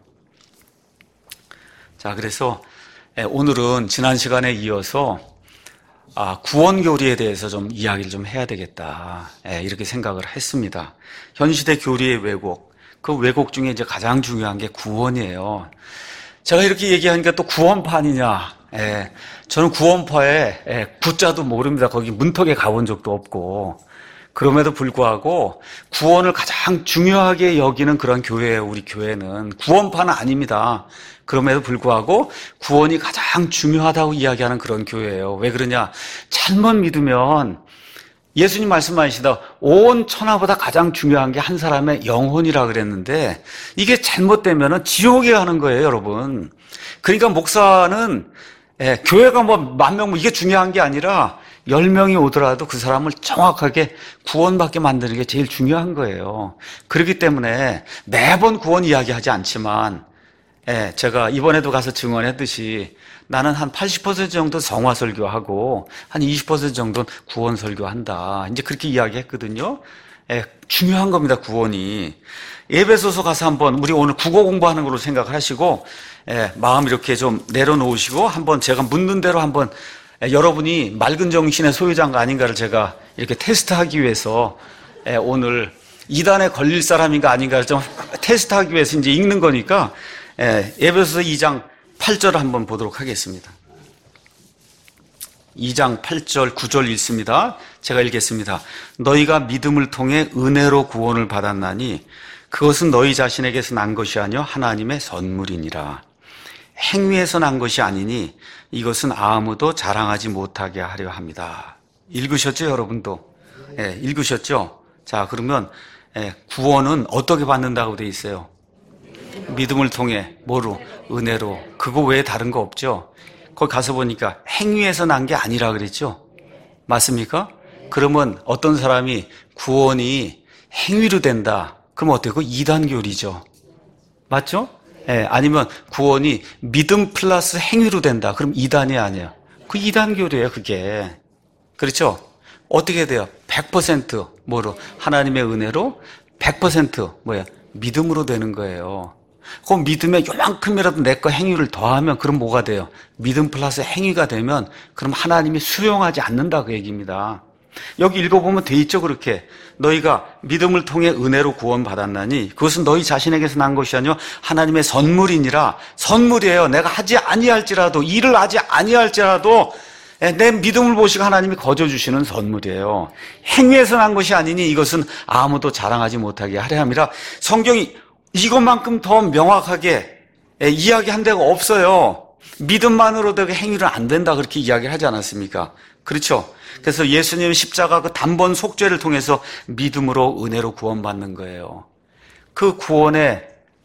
자, 그래서 오늘은 지난 시간에 이어서 구원 교리에 대해서 좀 이야기를 좀 해야 되겠다, 이렇게 생각을 했습니다. 현시대 교리의 왜곡, 그 왜곡 중에 이제 가장 중요한 게 구원이에요. 제가 이렇게 얘기하니까 또 구원파니냐? 저는 구원파에 구자도 모릅니다. 거기 문턱에 가본 적도 없고. 그럼에도 불구하고 구원을 가장 중요하게 여기는 그런 교회예요. 우리 교회는 구원파는 아닙니다. 그럼에도 불구하고 구원이 가장 중요하다고 이야기하는 그런 교회예요. 왜 그러냐? 잘못 믿으면, 예수님 말씀하시다 온 천하보다 가장 중요한 게 한 사람의 영혼이라 그랬는데, 이게 잘못되면 지옥에 가는 거예요, 여러분. 그러니까 목사는 교회가 뭐 10,000명 이게 중요한 게 아니라 10명이 오더라도 그 사람을 정확하게 구원받게 만드는 게 제일 중요한 거예요. 그렇기 때문에 매번 구원 이야기하지 않지만, 제가 이번에도 가서 증언했듯이 나는 한 80% 정도 성화 설교하고 한 20% 정도는 구원 설교한다. 이제 그렇게 이야기했거든요. 중요한 겁니다, 구원이. 에베소서 가서 한번 우리 오늘 국어 공부하는 걸로 생각을 하시고, 마음 이렇게 좀 내려놓으시고 한번 제가 묻는 대로 한번 여러분이 맑은 정신의 소유자인가 아닌가를 제가 이렇게 테스트하기 위해서 오늘 이단에 걸릴 사람인가 아닌가를 좀 테스트하기 위해서 이제 읽는 거니까 에베소서 2장 8절을 한번 보도록 하겠습니다. 2장 8절 9절 읽습니다. 제가 읽겠습니다. 너희가 믿음을 통해 은혜로 구원을 받았나니 그것은 너희 자신에게서 난 것이 아니요 하나님의 선물이니라. 행위에서 난 것이 아니니 이것은 아무도 자랑하지 못하게 하려 합니다. 읽으셨죠, 여러분도? 읽으셨죠? 자, 그러면 구원은 어떻게 받는다고 돼 있어요? 믿음을 통해 뭐로? 은혜로. 그거 외에 다른 거 없죠? 거기 가서 보니까 행위에서 난 게 아니라 그랬죠? 맞습니까? 그러면 어떤 사람이 구원이 행위로 된다. 그럼 어때요? 그거 이단교리죠. 맞죠? 아니면 구원이 믿음 플러스 행위로 된다. 그럼 이단이 아니야. 그 이단교리예요, 그게. 그렇죠? 어떻게 돼요? 100% 뭐로? 하나님의 은혜로 100% 뭐야? 믿음으로 되는 거예요. 그 믿음에 요만큼이라도 내 거 행위를 더하면 그럼 뭐가 돼요? 믿음 플러스 행위가 되면 그럼 하나님이 수용하지 않는다 그 얘기입니다. 여기 읽어보면 돼 있죠, 그렇게. 너희가 믿음을 통해 은혜로 구원받았나니 그것은 너희 자신에게서 난 것이 아니요 하나님의 선물이니라. 선물이에요. 내가 하지 아니할지라도, 일을 하지 아니할지라도 내 믿음을 보시고 하나님이 거저주시는 선물이에요. 행위에서 난 것이 아니니 이것은 아무도 자랑하지 못하게 하려 함이라. 성경이 이것만큼 더 명확하게 이야기한 데가 없어요. 믿음만으로도 행위는 안 된다, 그렇게 이야기를 하지 않았습니까? 그렇죠? 그래서 예수님의 십자가 그 단번 속죄를 통해서 믿음으로 은혜로 구원받는 거예요. 그 구원의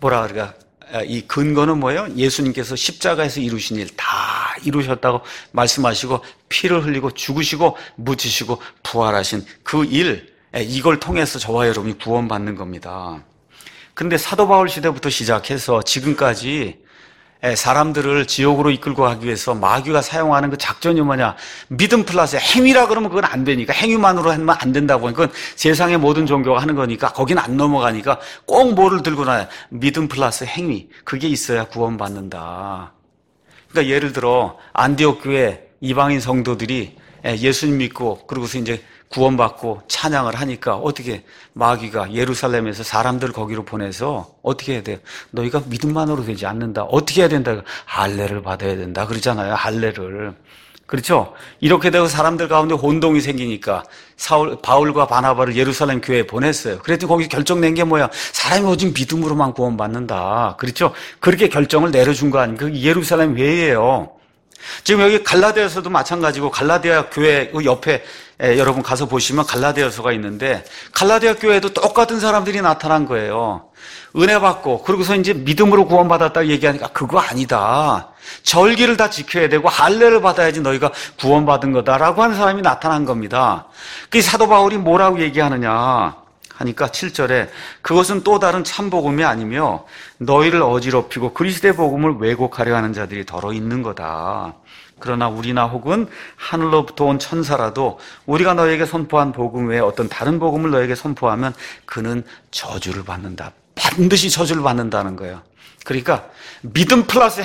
이 근거는 뭐예요? 예수님께서 십자가에서 이루신 일 다 이루셨다고 말씀하시고 피를 흘리고 죽으시고 묻히시고 부활하신 그 일, 이걸 통해서 저와 여러분이 구원받는 겁니다. 근데 사도 바울 시대부터 시작해서 지금까지 사람들을 지옥으로 이끌고 가기 위해서 마귀가 사용하는 그 작전이 뭐냐? 믿음 플러스 행위라 그러면 그건 안 되니까, 행위만으로 하면 안 된다고. 그건 세상의 모든 종교가 하는 거니까 거긴 안 넘어가니까 꼭 뭐를 들고 나요? 믿음 플러스 행위. 그게 있어야 구원받는다. 그러니까 예를 들어 안디옥 교회 이방인 성도들이 예수님 믿고 그러고서 이제 구원받고 찬양을 하니까 어떻게 마귀가 예루살렘에서 사람들 거기로 보내서 어떻게 해야 돼요? 너희가 믿음만으로 되지 않는다. 어떻게 해야 된다? 할례를 받아야 된다. 그러잖아요. 할례를. 그렇죠? 이렇게 되고 사람들 가운데 혼동이 생기니까 바울과 바나바를 예루살렘 교회에 보냈어요. 그랬더니 거기 결정낸 게 뭐야? 사람이 오직 믿음으로만 구원받는다. 그렇죠? 그렇게 결정을 내려준 거 아닙니까? 그 예루살렘 회의예요. 지금 여기 갈라디아서도 마찬가지고, 갈라디아 교회 옆에 여러분 가서 보시면 갈라디아서가 있는데 갈라디아 교회에도 똑같은 사람들이 나타난 거예요. 은혜 받고 그러고서 이제 믿음으로 구원받았다고 얘기하니까 그거 아니다. 절기를 다 지켜야 되고 할례를 받아야지 너희가 구원받은 거다라고 하는 사람이 나타난 겁니다. 그 사도 바울이 뭐라고 얘기하느냐 하니까 7절에 그것은 또 다른 참복음이 아니며 너희를 어지럽히고 그리스도의 복음을 왜곡하려 하는 자들이 더러 있는 거다. 그러나 우리나 혹은 하늘로부터 온 천사라도 우리가 너에게 선포한 복음 외에 어떤 다른 복음을 너에게 선포하면 그는 저주를 받는다. 반드시 저주를 받는다는 거예요. 그러니까 믿음 플러스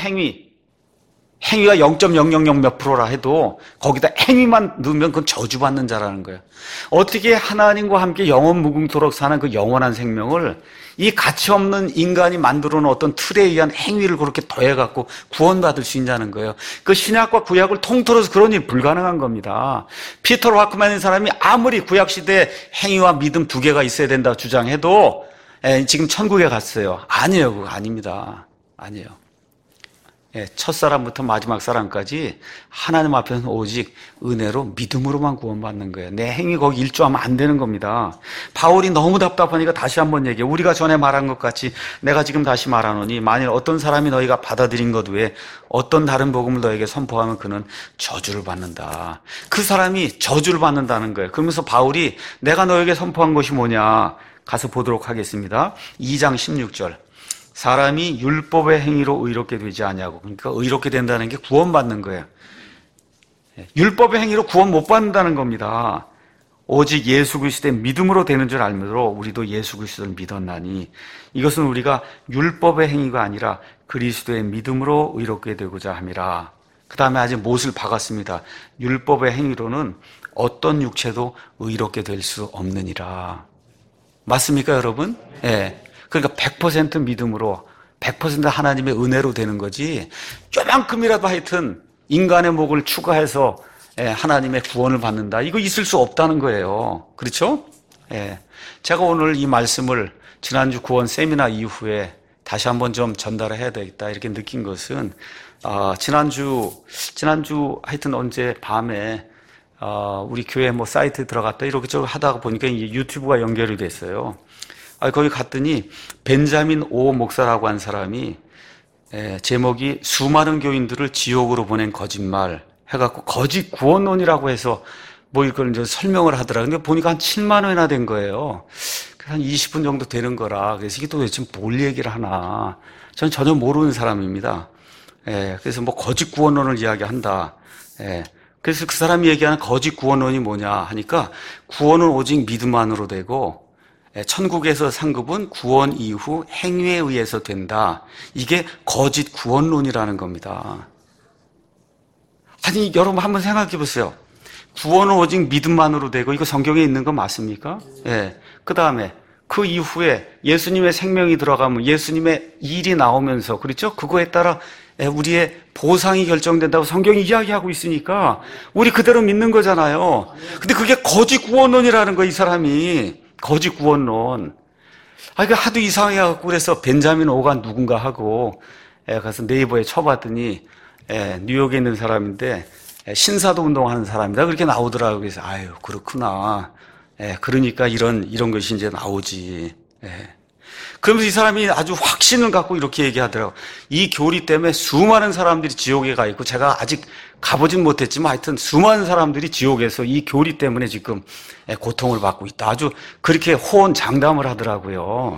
행위가 0.000 몇 프로라 해도 거기다 행위만 넣으면 그건 저주받는 자라는 거예요. 어떻게 하나님과 함께 영원 무궁토록 사는 그 영원한 생명을 이 가치 없는 인간이 만들어 놓은 어떤 틀에 의한 행위를 그렇게 더해갖고 구원받을 수 있냐는 거예요. 그 신약과 구약을 통틀어서 그런 일 불가능한 겁니다. 피터 와크만이라는 사람이 아무리 구약시대에 행위와 믿음 두 개가 있어야 된다 주장해도 지금 천국에 갔어요. 아니에요. 그거 아닙니다. 아니에요. 첫 사람부터 마지막 사람까지 하나님 앞에서는 오직 은혜로 믿음으로만 구원받는 거예요. 내 행위 거기 일조하면 안 되는 겁니다. 바울이 너무 답답하니까 다시 한번 얘기해요. 우리가 전에 말한 것 같이 내가 지금 다시 말하노니 만일 어떤 사람이 너희가 받아들인 것 외에 어떤 다른 복음을 너에게 선포하면 그는 저주를 받는다. 그 사람이 저주를 받는다는 거예요. 그러면서 바울이 내가 너에게 선포한 것이 뭐냐 가서 보도록 하겠습니다. 2장 16절. 사람이 율법의 행위로 의롭게 되지 아니하고, 그러니까 의롭게 된다는 게 구원받는 거예요. 율법의 행위로 구원 못 받는다는 겁니다. 오직 예수 그리스도의 믿음으로 되는 줄 알므로 우리도 예수 그리스도를 믿었나니 이것은 우리가 율법의 행위가 아니라 그리스도의 믿음으로 의롭게 되고자 함이라. 그 다음에 아직 못을 박았습니다. 율법의 행위로는 어떤 육체도 의롭게 될 수 없느니라. 맞습니까, 여러분? 예. 그러니까 100% 믿음으로 100% 하나님의 은혜로 되는 거지 요만큼이라도 하여튼 인간의 목을 추가해서 하나님의 구원을 받는다. 이거 있을 수 없다는 거예요. 그렇죠? 제가 오늘 이 말씀을 지난주 구원 세미나 이후에 다시 한번 좀 전달을 해야 되겠다 이렇게 느낀 것은 지난주 하여튼 언제 밤에 우리 교회 뭐 사이트에 들어갔다 이렇게 저렇게 하다가 보니까 이제 유튜브가 연결이 됐어요. 거기 갔더니 벤자민 오 목사라고 한 사람이 제목이 수많은 교인들을 지옥으로 보낸 거짓말 해갖고 거짓 구원론이라고 해서 뭐 이걸 이제 설명을 하더라. 근데 보니까 한 7만 원이나 된 거예요. 한 20분 정도 되는 거라. 그래서 이게 도대체 뭘 얘기를 하나. 저는 전혀 모르는 사람입니다. 그래서 뭐 거짓 구원론을 이야기한다. 그래서 그 사람이 얘기하는 거짓 구원론이 뭐냐 하니까 구원은 오직 믿음만으로 되고 천국에서 상급은 구원 이후 행위에 의해서 된다. 이게 거짓 구원론이라는 겁니다. 아니 여러분 한번 생각해 보세요. 구원은 오직 믿음만으로 되고, 이거 성경에 있는 거 맞습니까? 예. 그 다음에 그 이후에 예수님의 생명이 들어가면 예수님의 일이 나오면서, 그렇죠? 그거에 따라 우리의 보상이 결정된다고 성경이 이야기하고 있으니까 우리 그대로 믿는 거잖아요. 근데 그게 거짓 구원론이라는 거예요, 이 사람이. 거짓 구원론. 이거 하도 이상해갖고 그래서 벤자민 오간 누군가 하고 가서 네이버에 쳐봤더니 뉴욕에 있는 사람인데 신사도 운동하는 사람이다 그렇게 나오더라고요. 그래서 아유 그렇구나. 그러니까 이런 것이 이제 나오지. 그러면서 이 사람이 아주 확신을 갖고 이렇게 얘기하더라고요. 이 교리 때문에 수많은 사람들이 지옥에 가 있고, 제가 아직 가보진 못했지만 하여튼 수많은 사람들이 지옥에서 이 교리 때문에 지금 고통을 받고 있다. 아주 그렇게 호언장담을 하더라고요.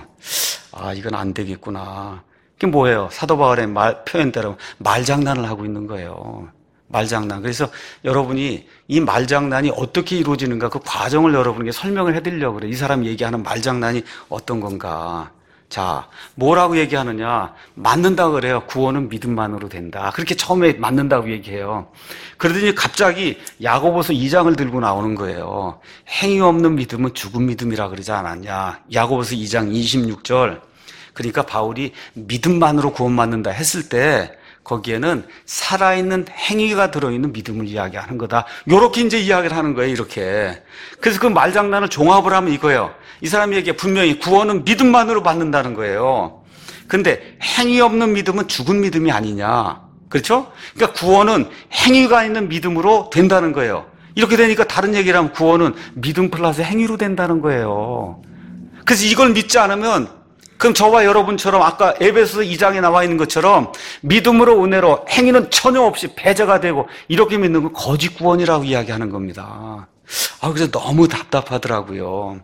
이건 안 되겠구나. 이게 뭐예요? 사도 바울의 표현대로 말장난을 하고 있는 거예요. 말장난. 그래서 여러분이 이 말장난이 어떻게 이루어지는가 그 과정을 여러분에게 설명을 해드리려고 그래요. 이 사람이 얘기하는 말장난이 어떤 건가. 자, 뭐라고 얘기하느냐. 맞는다 그래요. 구원은 믿음만으로 된다. 그렇게 처음에 맞는다고 얘기해요. 그러더니 갑자기 야고보서 2장을 들고 나오는 거예요. 행위 없는 믿음은 죽은 믿음이라 그러지 않았냐. 야고보서 2장 26절. 그러니까 바울이 믿음만으로 구원받는다 했을 때 거기에는 살아있는 행위가 들어있는 믿음을 이야기하는 거다. 요렇게 이제 이야기를 하는 거예요, 이렇게. 그래서 그 말장난을 종합을 하면 이거예요. 이 사람에게 분명히 구원은 믿음만으로 받는다는 거예요. 근데 행위 없는 믿음은 죽은 믿음이 아니냐. 그렇죠? 그러니까 구원은 행위가 있는 믿음으로 된다는 거예요. 이렇게 되니까 다른 얘기를 하면 구원은 믿음 플러스 행위로 된다는 거예요. 그래서 이걸 믿지 않으면 그럼 저와 여러분처럼 아까 에베소서 2장에 나와 있는 것처럼 믿음으로 은혜로 행위는 전혀 없이 배제가 되고 이렇게 믿는 건 거짓 구원이라고 이야기하는 겁니다. 그래서 너무 답답하더라고요.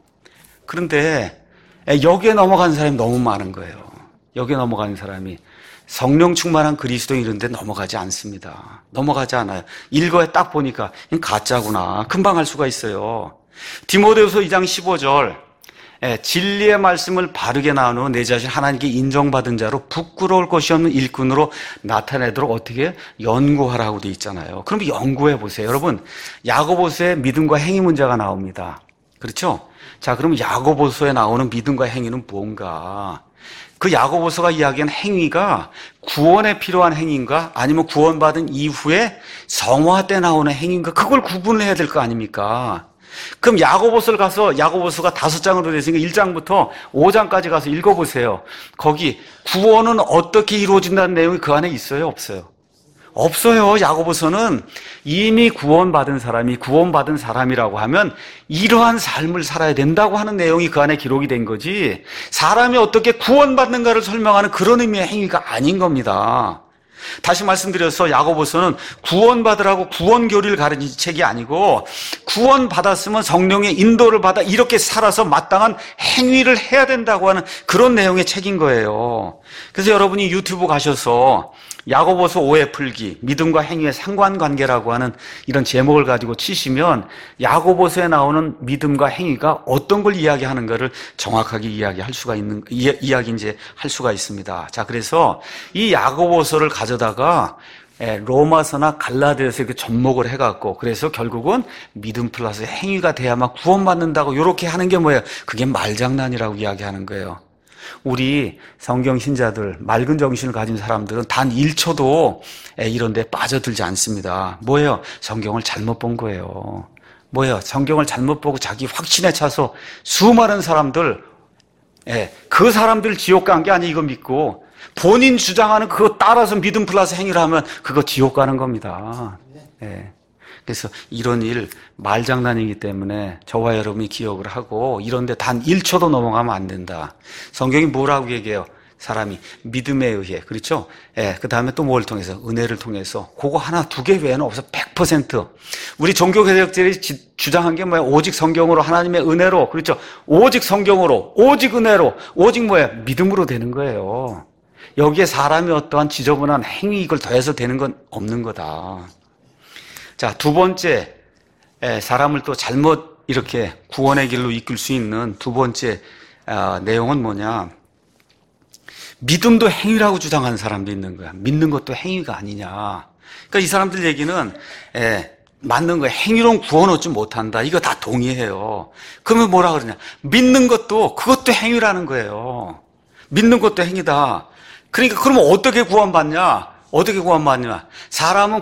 그런데 여기에 넘어가는 사람이 너무 많은 거예요. 여기에 넘어가는 사람이 성령 충만한 그리스도인 이런 데 넘어가지 않습니다. 넘어가지 않아요. 읽어야 딱 보니까 가짜구나. 금방 알 수가 있어요. 디모데후서 2장 15절 진리의 말씀을 바르게 나눈 후 내 자신 하나님께 인정받은 자로 부끄러울 것이 없는 일꾼으로 나타내도록 어떻게 연구하라고 돼 있잖아요. 그럼 연구해 보세요. 여러분 야고보서에 믿음과 행위 문제가 나옵니다. 그렇죠? 자, 그럼 야고보서에 나오는 믿음과 행위는 뭔가? 그 야고보서가 이야기하는 행위가 구원에 필요한 행위인가? 아니면 구원받은 이후에 성화 때 나오는 행위인가? 그걸 구분을 해야 될 거 아닙니까? 그럼 야고보서를 가서 야고보서가 5장으로 되어 있으니까 1장부터 5장까지 가서 읽어보세요. 거기 구원은 어떻게 이루어진다는 내용이 그 안에 있어요? 없어요? 없어요. 야고보서는 이미 구원받은 사람이 구원받은 사람이라고 하면 이러한 삶을 살아야 된다고 하는 내용이 그 안에 기록이 된 거지 사람이 어떻게 구원받는가를 설명하는 그런 의미의 행위가 아닌 겁니다. 다시 말씀드려서 야고보서는 구원받으라고 구원교리를 가르치는 책이 아니고 구원받았으면 성령의 인도를 받아 이렇게 살아서 마땅한 행위를 해야 된다고 하는 그런 내용의 책인 거예요. 그래서 여러분이 유튜브 가셔서 야고보서 5의 풀기, 믿음과 행위의 상관관계라고 하는 이런 제목을 가지고 치시면 야고보서에 나오는 믿음과 행위가 어떤 걸 이야기하는가를 정확하게 이야기할 수가 있는, 이야기 이제 할 수가 있습니다. 자, 그래서 이 야고보서를 가져다가 로마서나 갈라디아서에 이렇게 접목을 해갖고 그래서 결국은 믿음 플러스 행위가 돼야만 구원받는다고 이렇게 하는 게 뭐예요? 그게 말장난이라고 이야기하는 거예요. 우리 성경 신자들, 맑은 정신을 가진 사람들은 단 1초도 이런 데 빠져들지 않습니다. 뭐예요? 성경을 잘못 본 거예요. 뭐예요? 성경을 잘못 보고 자기 확신에 차서 수많은 사람들, 그 사람들 지옥 간 게 아니 이거 믿고 본인 주장하는 그거 따라서 믿음 플러스 행위를 하면 그거 지옥 가는 겁니다. 그래서 이런 일 말장난이기 때문에 저와 여러분이 기억을 하고 이런데 단 1초도 넘어가면 안 된다. 성경이 뭐라고 얘기해요? 사람이 믿음에 의해, 그렇죠? 그 다음에 또 뭘 통해서? 은혜를 통해서. 그거 하나, 두 개 외에는 없어. 100%. 우리 종교개혁자들이 주장한 게 뭐야? 오직 성경으로, 하나님의 은혜로, 그렇죠? 오직 성경으로, 오직 은혜로, 오직 뭐야? 믿음으로 되는 거예요. 여기에 사람이 어떠한 지저분한 행위 이걸 더해서 되는 건 없는 거다. 자, 두 번째, 사람을 또 잘못 이렇게 구원의 길로 이끌 수 있는 두 번째 내용은 뭐냐? 믿음도 행위라고 주장하는 사람도 있는 거야. 믿는 것도 행위가 아니냐. 그러니까 이 사람들 얘기는 맞는 거예요. 행위로는 구원 얻지 못한다. 이거 다 동의해요. 그러면 뭐라 그러냐? 믿는 것도 그것도 행위라는 거예요. 믿는 것도 행위다. 그러니까 그러면 어떻게 구원받냐? 어떻게 구원받냐? 사람은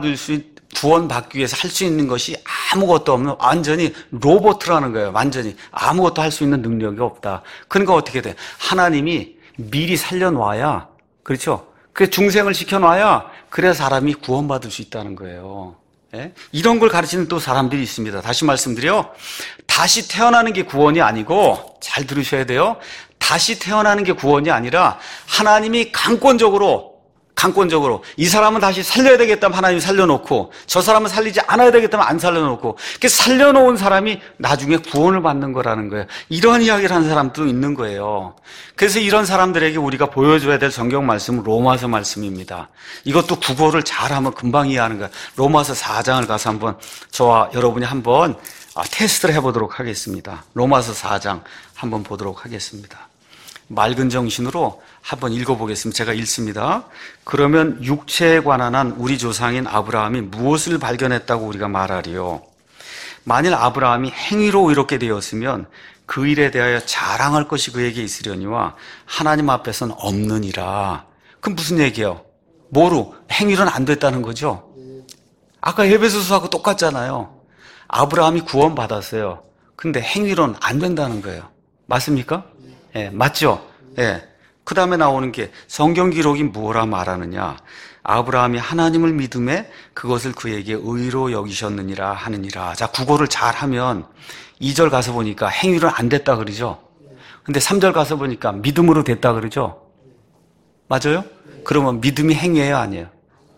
구원받기 위해서 할 수 있는 것이 아무것도 없는 완전히 로봇이라는 거예요. 완전히 아무것도 할 수 있는 능력이 없다. 그러니까 어떻게 돼? 하나님이 미리 살려놔야, 그렇죠? 그 중생을 시켜놔야 그래야 사람이 구원받을 수 있다는 거예요. 예? 이런 걸 가르치는 또 사람들이 있습니다. 다시 말씀드려, 다시 태어나는 게 구원이 아니고, 잘 들으셔야 돼요. 다시 태어나는 게 구원이 아니라 하나님이 강권적으로 이 사람은 다시 살려야 되겠다면 하나님이 살려놓고, 저 사람은 살리지 않아야 되겠다면 안 살려놓고, 이렇게 살려놓은 사람이 나중에 구원을 받는 거라는 거예요. 이런 이야기를 하는 사람도 있는 거예요. 그래서 이런 사람들에게 우리가 보여줘야 될 성경 말씀은 로마서 말씀입니다. 이것도 국어를 잘하면 금방 이해하는 거예요. 로마서 4장을 가서 한번 저와 여러분이 한번 테스트를 해보도록 하겠습니다. 로마서 4장 한번 보도록 하겠습니다. 맑은 정신으로 한번 읽어보겠습니다. 제가 읽습니다. 그러면 육체에 관한 한 우리 조상인 아브라함이 무엇을 발견했다고 우리가 말하리요? 만일 아브라함이 행위로 의롭게 되었으면 그 일에 대하여 자랑할 것이 그에게 있으려니와 하나님 앞에서는 없느니라. 그럼 무슨 얘기예요? 뭐로? 행위로는 안 됐다는 거죠? 아까 에베소서하고 똑같잖아요. 아브라함이 구원받았어요. 근데 행위로는 안 된다는 거예요. 맞습니까? 예, 맞죠? 예. 그 다음에 나오는 게 성경 기록이 뭐라 말하느냐? 아브라함이 하나님을 믿음에 그것을 그에게 의로 여기셨느니라 하느니라. 자, 국어를 잘하면 2절 가서 보니까 행위로 안 됐다 그러죠? 근데 3절 가서 보니까 믿음으로 됐다 그러죠? 맞아요? 그러면 믿음이 행위예요, 아니에요?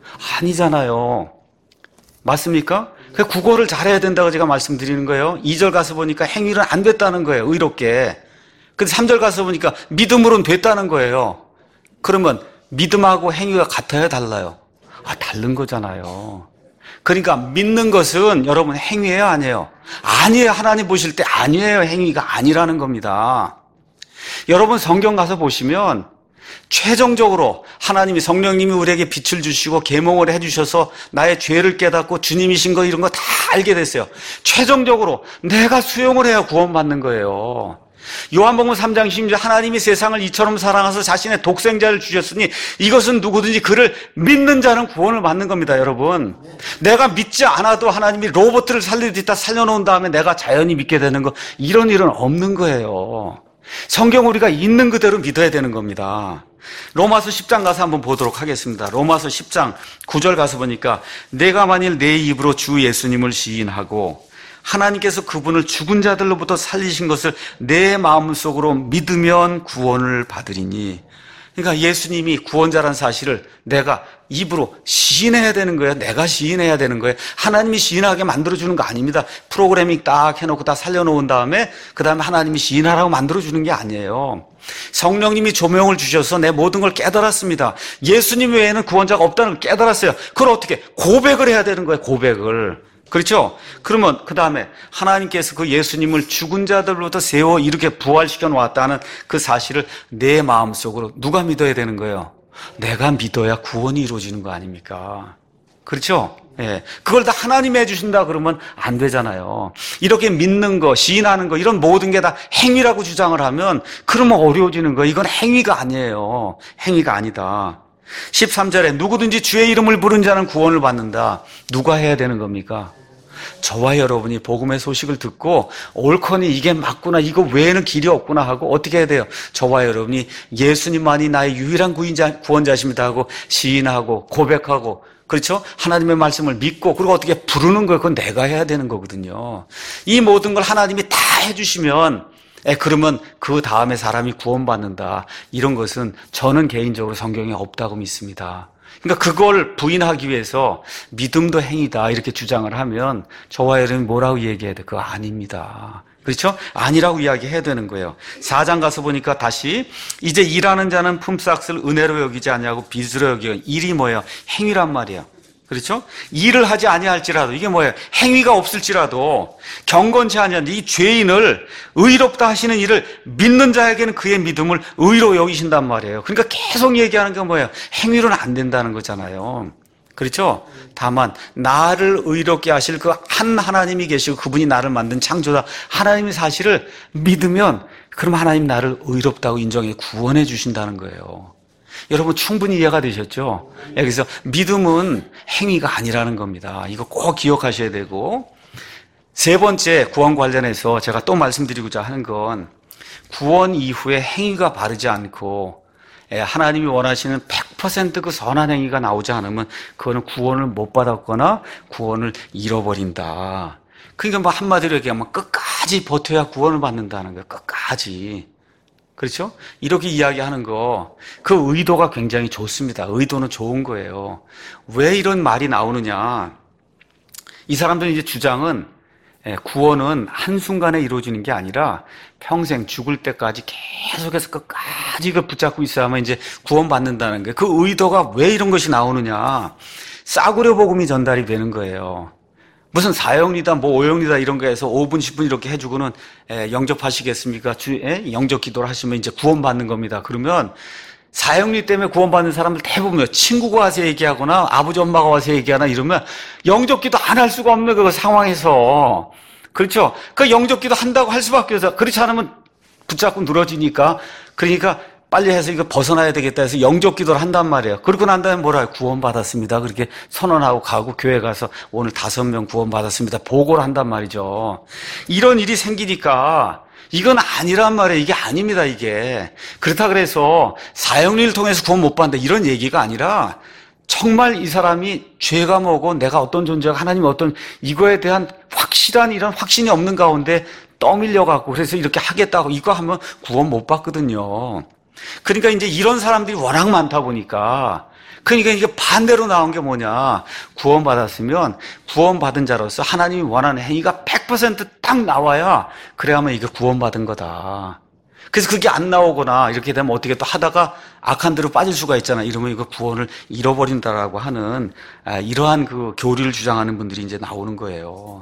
아니잖아요. 맞습니까? 그 국어를 잘해야 된다고 제가 말씀드리는 거예요. 2절 가서 보니까 행위로 안 됐다는 거예요, 의롭게. 근데 3절 가서 보니까 믿음으로는 됐다는 거예요. 그러면 믿음하고 행위가 같아요, 달라요? 다른 거잖아요. 그러니까 믿는 것은 여러분 행위예요, 아니에요? 아니에요. 하나님 보실 때 아니에요. 행위가 아니라는 겁니다. 여러분 성경 가서 보시면 최종적으로 하나님이 성령님이 우리에게 빛을 주시고 계몽을 해주셔서 나의 죄를 깨닫고 주님이신 거 이런 거 다 알게 됐어요. 최종적으로 내가 수용을 해야 구원받는 거예요. 요한복음 3장 16절 하나님이 세상을 이처럼 사랑하사 자신의 독생자를 주셨으니 이것은 누구든지 그를 믿는 자는 구원을 받는 겁니다, 여러분. 내가 믿지 않아도 하나님이 로봇을 살리듯 살려놓은 다음에 내가 자연히 믿게 되는 거, 이런 일은 없는 거예요. 성경 우리가 있는 그대로 믿어야 되는 겁니다. 로마서 10장 가서 한번 보도록 하겠습니다. 로마서 10장 9절 가서 보니까 내가 만일 내 입으로 주 예수님을 시인하고 하나님께서 그분을 죽은 자들로부터 살리신 것을 내 마음속으로 믿으면 구원을 받으리니. 그러니까 예수님이 구원자라는 사실을 내가 입으로 시인해야 되는 거예요. 내가 시인해야 되는 거예요. 하나님이 시인하게 만들어주는 거 아닙니다. 프로그래밍 딱 해놓고 다 살려놓은 다음에 그 다음에 하나님이 시인하라고 만들어주는 게 아니에요. 성령님이 조명을 주셔서 내 모든 걸 깨달았습니다. 예수님 외에는 구원자가 없다는 걸 깨달았어요. 그걸 어떻게? 고백을 해야 되는 거예요. 고백을. 그렇죠? 그러면 그 다음에 하나님께서 그 예수님을 죽은 자들로부터 세워 이렇게 부활시켜 놓았다는 그 사실을 내 마음속으로 누가 믿어야 되는 거예요? 내가 믿어야 구원이 이루어지는 거 아닙니까? 그렇죠? 예. 그걸 다 하나님이 해주신다 그러면 안 되잖아요. 이렇게 믿는 거, 시인하는 거, 이런 모든 게 다 행위라고 주장을 하면 그러면 어려워지는 거. 이건 행위가 아니에요. 행위가 아니다. 13절에 누구든지 주의 이름을 부른 자는 구원을 받는다. 누가 해야 되는 겁니까? 저와 여러분이 복음의 소식을 듣고 옳거니 이게 맞구나, 이거 외에는 길이 없구나 하고 어떻게 해야 돼요? 저와 여러분이 예수님만이 나의 유일한 구원자십니다 하고 시인하고 고백하고, 그렇죠? 하나님의 말씀을 믿고, 그리고 어떻게 부르는 거예요. 그건 내가 해야 되는 거거든요. 이 모든 걸 하나님이 다 해주시면 그러면 그 다음에 사람이 구원받는다. 이런 것은 저는 개인적으로 성경에 없다고 믿습니다. 그러니까 그걸 부인하기 위해서 믿음도 행위다 이렇게 주장을 하면 저와 여러분이 뭐라고 얘기해야 돼? 그거 아닙니다. 그렇죠? 아니라고 이야기해야 되는 거예요. 4장 가서 보니까 다시 이제 일하는 자는 품삯을 은혜로 여기지 아니하고 빚으로 여기고. 일이 뭐예요? 행위란 말이에요. 그렇죠? 일을 하지 아니할지라도, 이게 뭐예요? 행위가 없을지라도 경건치 아니한데 이 죄인을 의롭다 하시는 일을 믿는 자에게는 그의 믿음을 의로 여기신단 말이에요. 그러니까 계속 얘기하는 게 뭐예요? 행위로는 안 된다는 거잖아요. 그렇죠? 다만 나를 의롭게 하실 그 한 하나님이 계시고 그분이 나를 만든 창조자 하나님의 사실을 믿으면 그럼 하나님 나를 의롭다고 인정해 구원해 주신다는 거예요. 여러분 충분히 이해가 되셨죠? 그래서 믿음은 행위가 아니라는 겁니다. 이거 꼭 기억하셔야 되고, 세 번째 구원 관련해서 제가 또 말씀드리고자 하는 건 구원 이후에 행위가 바르지 않고 하나님이 원하시는 100% 그 선한 행위가 나오지 않으면 그거는 구원을 못 받았거나 구원을 잃어버린다. 그러니까 뭐 한마디로 얘기하면 끝까지 버텨야 구원을 받는다는 거예요. 끝까지. 그렇죠? 이렇게 이야기하는 거, 그 의도가 굉장히 좋습니다. 의도는 좋은 거예요. 왜 이런 말이 나오느냐. 이 사람들의 이제 주장은 구원은 한순간에 이루어지는 게 아니라 평생 죽을 때까지 계속해서 끝까지 그 붙잡고 있어야만 이제 구원받는다는 거예요. 그 의도가 왜 이런 것이 나오느냐. 싸구려 복음이 전달이 되는 거예요. 무슨 사형리다, 뭐 오형리다 이런 거에서 5분, 10분 이렇게 해주고는 영접하시겠습니까? 영접 기도를 하시면 이제 구원받는 겁니다. 그러면 사형리 때문에 구원받는 사람들 대부분 친구가 와서 얘기하거나 아버지 엄마가 와서 얘기하나 이러면 영접 기도 안 할 수가 없는 그 상황에서, 그렇죠? 그 영접 기도 한다고 할 수밖에 없어요. 그렇지 않으면 붙잡고 늘어지니까. 그러니까 빨리 해서 이거 벗어나야 되겠다 해서 영접 기도를 한단 말이에요. 그러고 난 다음에 뭐라 해요? 구원받았습니다. 그렇게 선언하고 가고 교회 가서 오늘 5명 구원받았습니다. 보고를 한단 말이죠. 이런 일이 생기니까 이건 아니란 말이에요. 이게 아닙니다, 이게. 그렇다 그래서 사형리를 통해서 구원 못 받는다 이런 얘기가 아니라 정말 이 사람이 죄가 뭐고 내가 어떤 존재가 하나님이 어떤 이거에 대한 확실한 이런 확신이 없는 가운데 떠밀려 갖고 그래서 이렇게 하겠다고 이거 하면 구원 못 받거든요. 그러니까 이제 이런 사람들이 워낙 많다 보니까 그러니까 이게 반대로 나온 게 뭐냐. 구원받았으면 구원받은 자로서 하나님이 원하는 행위가 100%딱 나와야 그래야만 이게 구원받은 거다. 그래서 그게 안 나오거나 이렇게 되면 어떻게 또 하다가 악한 데로 빠질 수가 있잖아. 이러면 이거 구원을 잃어버린다라고 하는 이러한 그 교리를 주장하는 분들이 이제 나오는 거예요.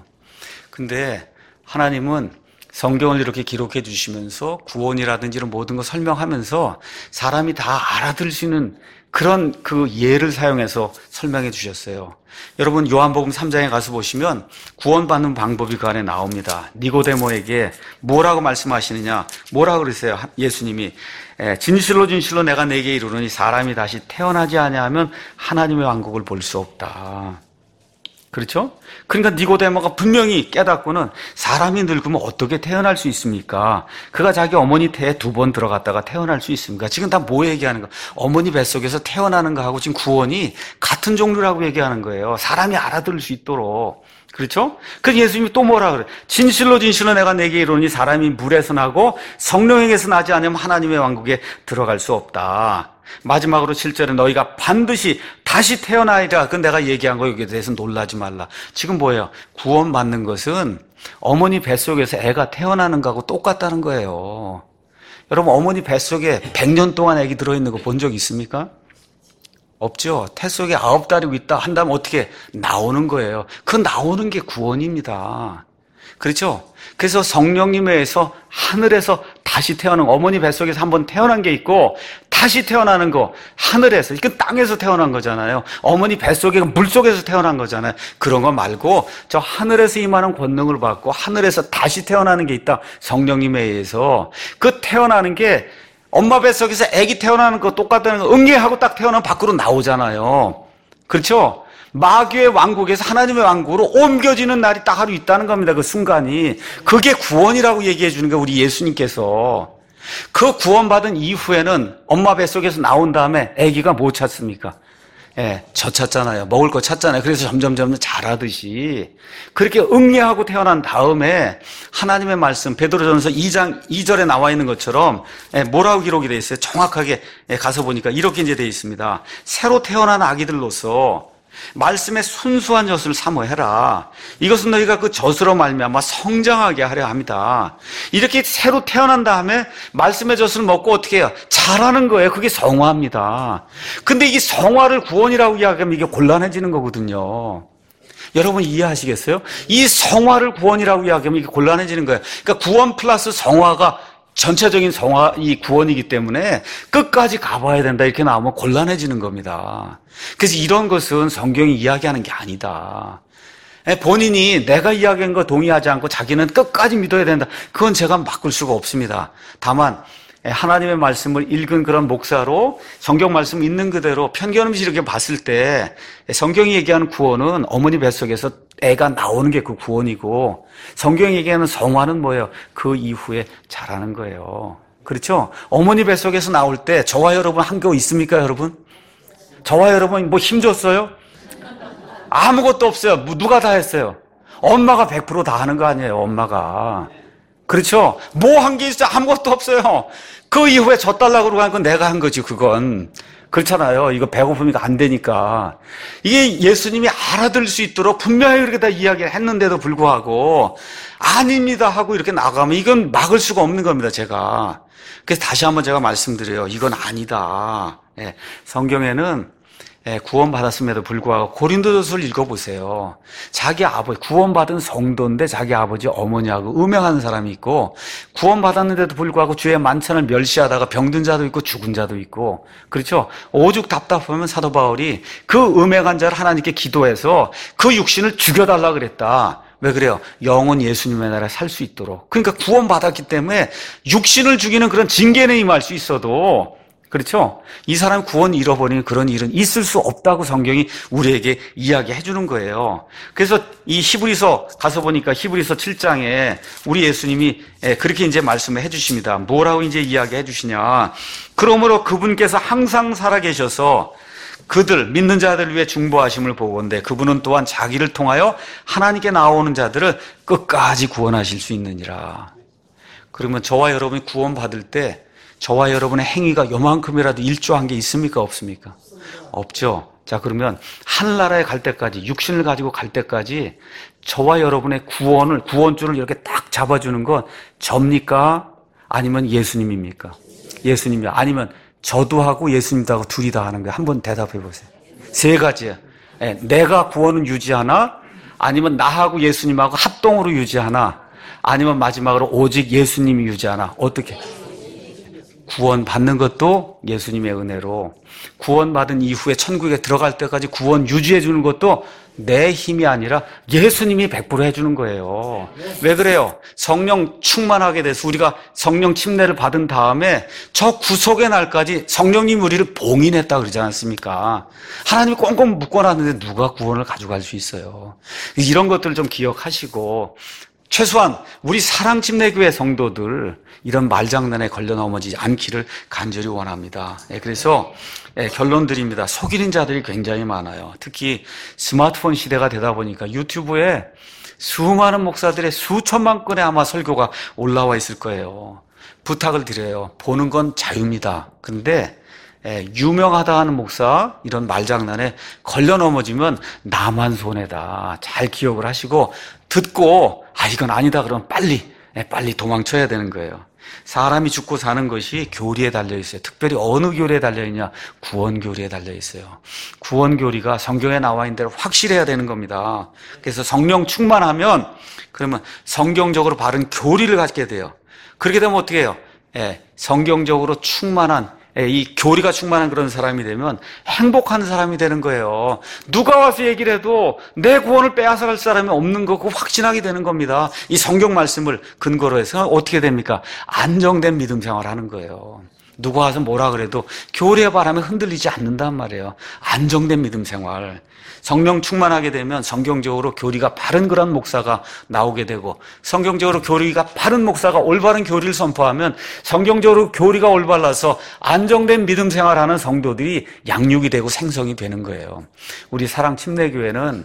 근데 하나님은 성경을 이렇게 기록해 주시면서 구원이라든지 이런 모든 거 설명하면서 사람이 다 알아들을 수 있는 그런 그 예를 사용해서 설명해 주셨어요. 여러분 요한복음 3장에 가서 보시면 구원받는 방법이 그 안에 나옵니다. 니고데모에게 뭐라고 말씀하시느냐. 뭐라고 그러세요? 예수님이 진실로 진실로 내가 네게 이르노니 사람이 다시 태어나지 아니하면 하나님의 왕국을 볼 수 없다. 그렇죠? 그러니까 니고데모가 분명히 깨닫고는 사람이 늙으면 어떻게 태어날 수 있습니까? 그가 자기 어머니 태에 2번 들어갔다가 태어날 수 있습니까? 지금 다 뭐 얘기하는 거야? 어머니 뱃속에서 태어나는 거하고 지금 구원이 같은 종류라고 얘기하는 거예요. 사람이 알아들을 수 있도록. 그렇죠? 그래서 예수님이 또 뭐라 그래? 진실로 진실로 내가 내게 이르노니 사람이 물에서 나고 성령에게서 나지 않으면 하나님의 왕국에 들어갈 수 없다. 마지막으로 7절에 너희가 반드시 다시 태어나리라. 그 내가 얘기한 거에 대해서 놀라지 말라. 지금 뭐예요? 구원받는 것은 어머니 뱃속에서 애가 태어나는 거하고 똑같다는 거예요. 여러분 어머니 뱃속에 100년 동안 애기 들어있는 거 본 적 있습니까? 없죠. 태 속에 9달이고 있다 한다면 어떻게 나오는 거예요. 그 나오는 게 구원입니다. 그렇죠? 그래서 성령님에 의해서 하늘에서 다시 태어난 어머니 뱃속에서 한번 태어난 게 있고 다시 태어나는 거 하늘에서 이건 땅에서 태어난 거잖아요. 어머니 뱃속에 물속에서 태어난 거잖아요. 그런 거 말고 저 하늘에서 임하는 권능을 받고 하늘에서 다시 태어나는 게 있다. 성령님에 의해서 그 태어나는 게 엄마 뱃속에서 아기 태어나는 거 똑같다는 거 응애하고 딱 태어나면 밖으로 나오잖아요. 그렇죠? 마귀의 왕국에서 하나님의 왕국으로 옮겨지는 날이 딱 하루 있다는 겁니다. 그 순간이. 그게 구원이라고 얘기해 주는 거예요. 우리 예수님께서. 그 구원받은 이후에는 엄마 뱃속에서 나온 다음에 아기가 뭐 찾습니까? 젖 찾잖아요. 먹을 거 찾잖아요. 그래서 점점 자라듯이 그렇게 응애하고 태어난 다음에 하나님의 말씀 베드로전서 2장 2절에 나와 있는 것처럼 뭐라고 기록이 되어 있어요? 정확하게 가서 보니까 이렇게 이제 되어 있습니다. 새로 태어난 아기들로서 말씀의 순수한 젖을 사모해라. 이것은 너희가 그 젖으로 말미암아 성장하게 하려 합니다. 이렇게 새로 태어난 다음에 말씀의 젖을 먹고 어떻게 해요? 자라는 거예요. 그게 성화입니다. 근데 이 성화를 구원이라고 이야기하면 이게 곤란해지는 거거든요. 여러분 이해하시겠어요? 이 성화를 구원이라고 이야기하면 이게 곤란해지는 거예요. 그러니까 구원 플러스 성화가 전체적인 이 구원이기 때문에 끝까지 가봐야 된다 이렇게 나오면 곤란해지는 겁니다. 그래서 이런 것은 성경이 이야기하는 게 아니다. 본인이 내가 이야기한 거 동의하지 않고 자기는 끝까지 믿어야 된다. 그건 제가 바꿀 수가 없습니다. 다만 하나님의 말씀을 읽은 그런 목사로 성경 말씀 있는 그대로 편견 없이 이렇게 봤을 때 성경이 얘기하는 구원은 어머니 뱃속에서 애가 나오는 게 그 구원이고, 성경이 얘기하는 성화는 뭐예요? 그 이후에 자라는 거예요. 그렇죠? 어머니 뱃속에서 나올 때 저와 여러분 한 거 있습니까, 여러분? 저와 여러분 뭐 힘줬어요? 아무것도 없어요. 누가 다 했어요? 엄마가 100% 다 하는 거 아니에요, 엄마가. 그렇죠? 뭐 한 게 있어요? 아무것도 없어요. 그 이후에 져달라고 그러고 한 건 내가 한 거지, 그건. 그렇잖아요. 이거 배고프니까 안 되니까. 이게 예수님이 알아들을 수 있도록 분명히 그렇게 다 이야기를 했는데도 불구하고 아닙니다 하고 이렇게 나가면 이건 막을 수가 없는 겁니다, 제가. 그래서 다시 한번 제가 말씀드려요. 이건 아니다. 성경에는 구원받았음에도 불구하고 고린도전서를 읽어보세요. 자기 아버지, 구원받은 성도인데 자기 아버지 어머니하고 음행하는 사람이 있고, 구원받았는데도 불구하고 주의 만찬을 멸시하다가 병든 자도 있고 죽은 자도 있고, 그렇죠? 오죽 답답하면 사도 바울이 그 음행한 자를 하나님께 기도해서 그 육신을 죽여달라 그랬다. 왜 그래요? 영원 예수님의 나라에 살 수 있도록. 그러니까 구원받았기 때문에 육신을 죽이는 그런 징계는 임할 수 있어도, 그렇죠? 이 사람이 구원 잃어버리는 그런 일은 있을 수 없다고 성경이 우리에게 이야기해 주는 거예요. 그래서 이 히브리서 가서 보니까 히브리서 7장에 우리 예수님이 그렇게 이제 말씀을 해 주십니다. 뭐라고 이제 이야기해 주시냐. 그러므로 그분께서 항상 살아계셔서 그들, 믿는 자들을 위해 중보하심을 보건대 그분은 또한 자기를 통하여 하나님께 나오는 자들을 끝까지 구원하실 수 있느니라. 그러면 저와 여러분이 구원받을 때 저와 여러분의 행위가 요만큼이라도 일조한 게 있습니까? 없습니까? 없죠. 자, 그러면 하늘나라에 갈 때까지, 육신을 가지고 갈 때까지 저와 여러분의 구원줄을 이렇게 딱 잡아주는 건 접니까? 아니면 예수님입니까? 예수님이야. 아니면 저도 하고 예수님도 하고 둘이 다 하는 거예요. 한번 대답해 보세요. 세 가지예요. 내가 구원은 유지하나? 아니면 나하고 예수님하고 합동으로 유지하나? 아니면 마지막으로 오직 예수님이 유지하나? 어떻게? 구원 받는 것도 예수님의 은혜로, 구원받은 이후에 천국에 들어갈 때까지 구원 유지해 주는 것도 내 힘이 아니라 예수님이 100% 해주는 거예요. 왜 그래요? 성령 충만하게 돼서 우리가 성령 침례를 받은 다음에 저 구속의 날까지 성령님 우리를 봉인했다 그러지 않습니까? 하나님이 꽁꽁 묶어놨는데 누가 구원을 가져갈 수 있어요? 이런 것들을 좀 기억하시고, 최소한 우리 사랑침례교회 성도들 이런 말장난에 걸려 넘어지지 않기를 간절히 원합니다. 그래서 결론 드립니다. 속이는 자들이 굉장히 많아요. 특히 스마트폰 시대가 되다 보니까 유튜브에 수많은 목사들의 수천만 건의 아마 설교가 올라와 있을 거예요. 부탁을 드려요. 보는 건 자유입니다. 그런데 유명하다 하는 목사 이런 말장난에 걸려 넘어지면 나만 손해다. 잘 기억을 하시고 듣고 이건 아니다 그러면 빨리 도망쳐야 되는 거예요. 사람이 죽고 사는 것이 교리에 달려 있어요. 특별히 어느 교리에 달려 있냐? 구원 교리에 달려 있어요. 구원 교리가 성경에 나와 있는 대로 확실해야 되는 겁니다. 그래서 성령 충만하면 그러면 성경적으로 바른 교리를 갖게 돼요. 그렇게 되면 어떻게 해요? 성경적으로 충만한 이 교리가 충만한 그런 사람이 되면 행복한 사람이 되는 거예요. 누가 와서 얘기를 해도 내 구원을 빼앗아갈 사람이 없는 거 그거 확신하게 되는 겁니다. 이 성경 말씀을 근거로 해서 어떻게 됩니까? 안정된 믿음 생활을 하는 거예요. 누가 와서 뭐라 그래도 교리의 바람에 흔들리지 않는단 말이에요. 안정된 믿음 생활. 성령 충만하게 되면 성경적으로 교리가 바른 그런 목사가 나오게 되고, 성경적으로 교리가 바른 목사가 올바른 교리를 선포하면 성경적으로 교리가 올바라서 안정된 믿음 생활하는 성도들이 양육이 되고 생성이 되는 거예요. 우리 사랑침례교회는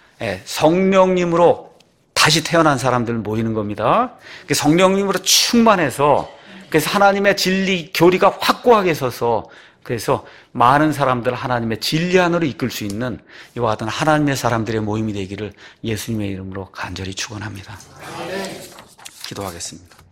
성령님으로 다시 태어난 사람들 모이는 겁니다. 성령님으로 충만해서, 그래서 하나님의 진리, 교리가 확고하게 서서, 그래서 많은 사람들 하나님의 진리 안으로 이끌 수 있는 이와 같은 하나님의 사람들의 모임이 되기를 예수님의 이름으로 간절히 축원합니다. 기도하겠습니다.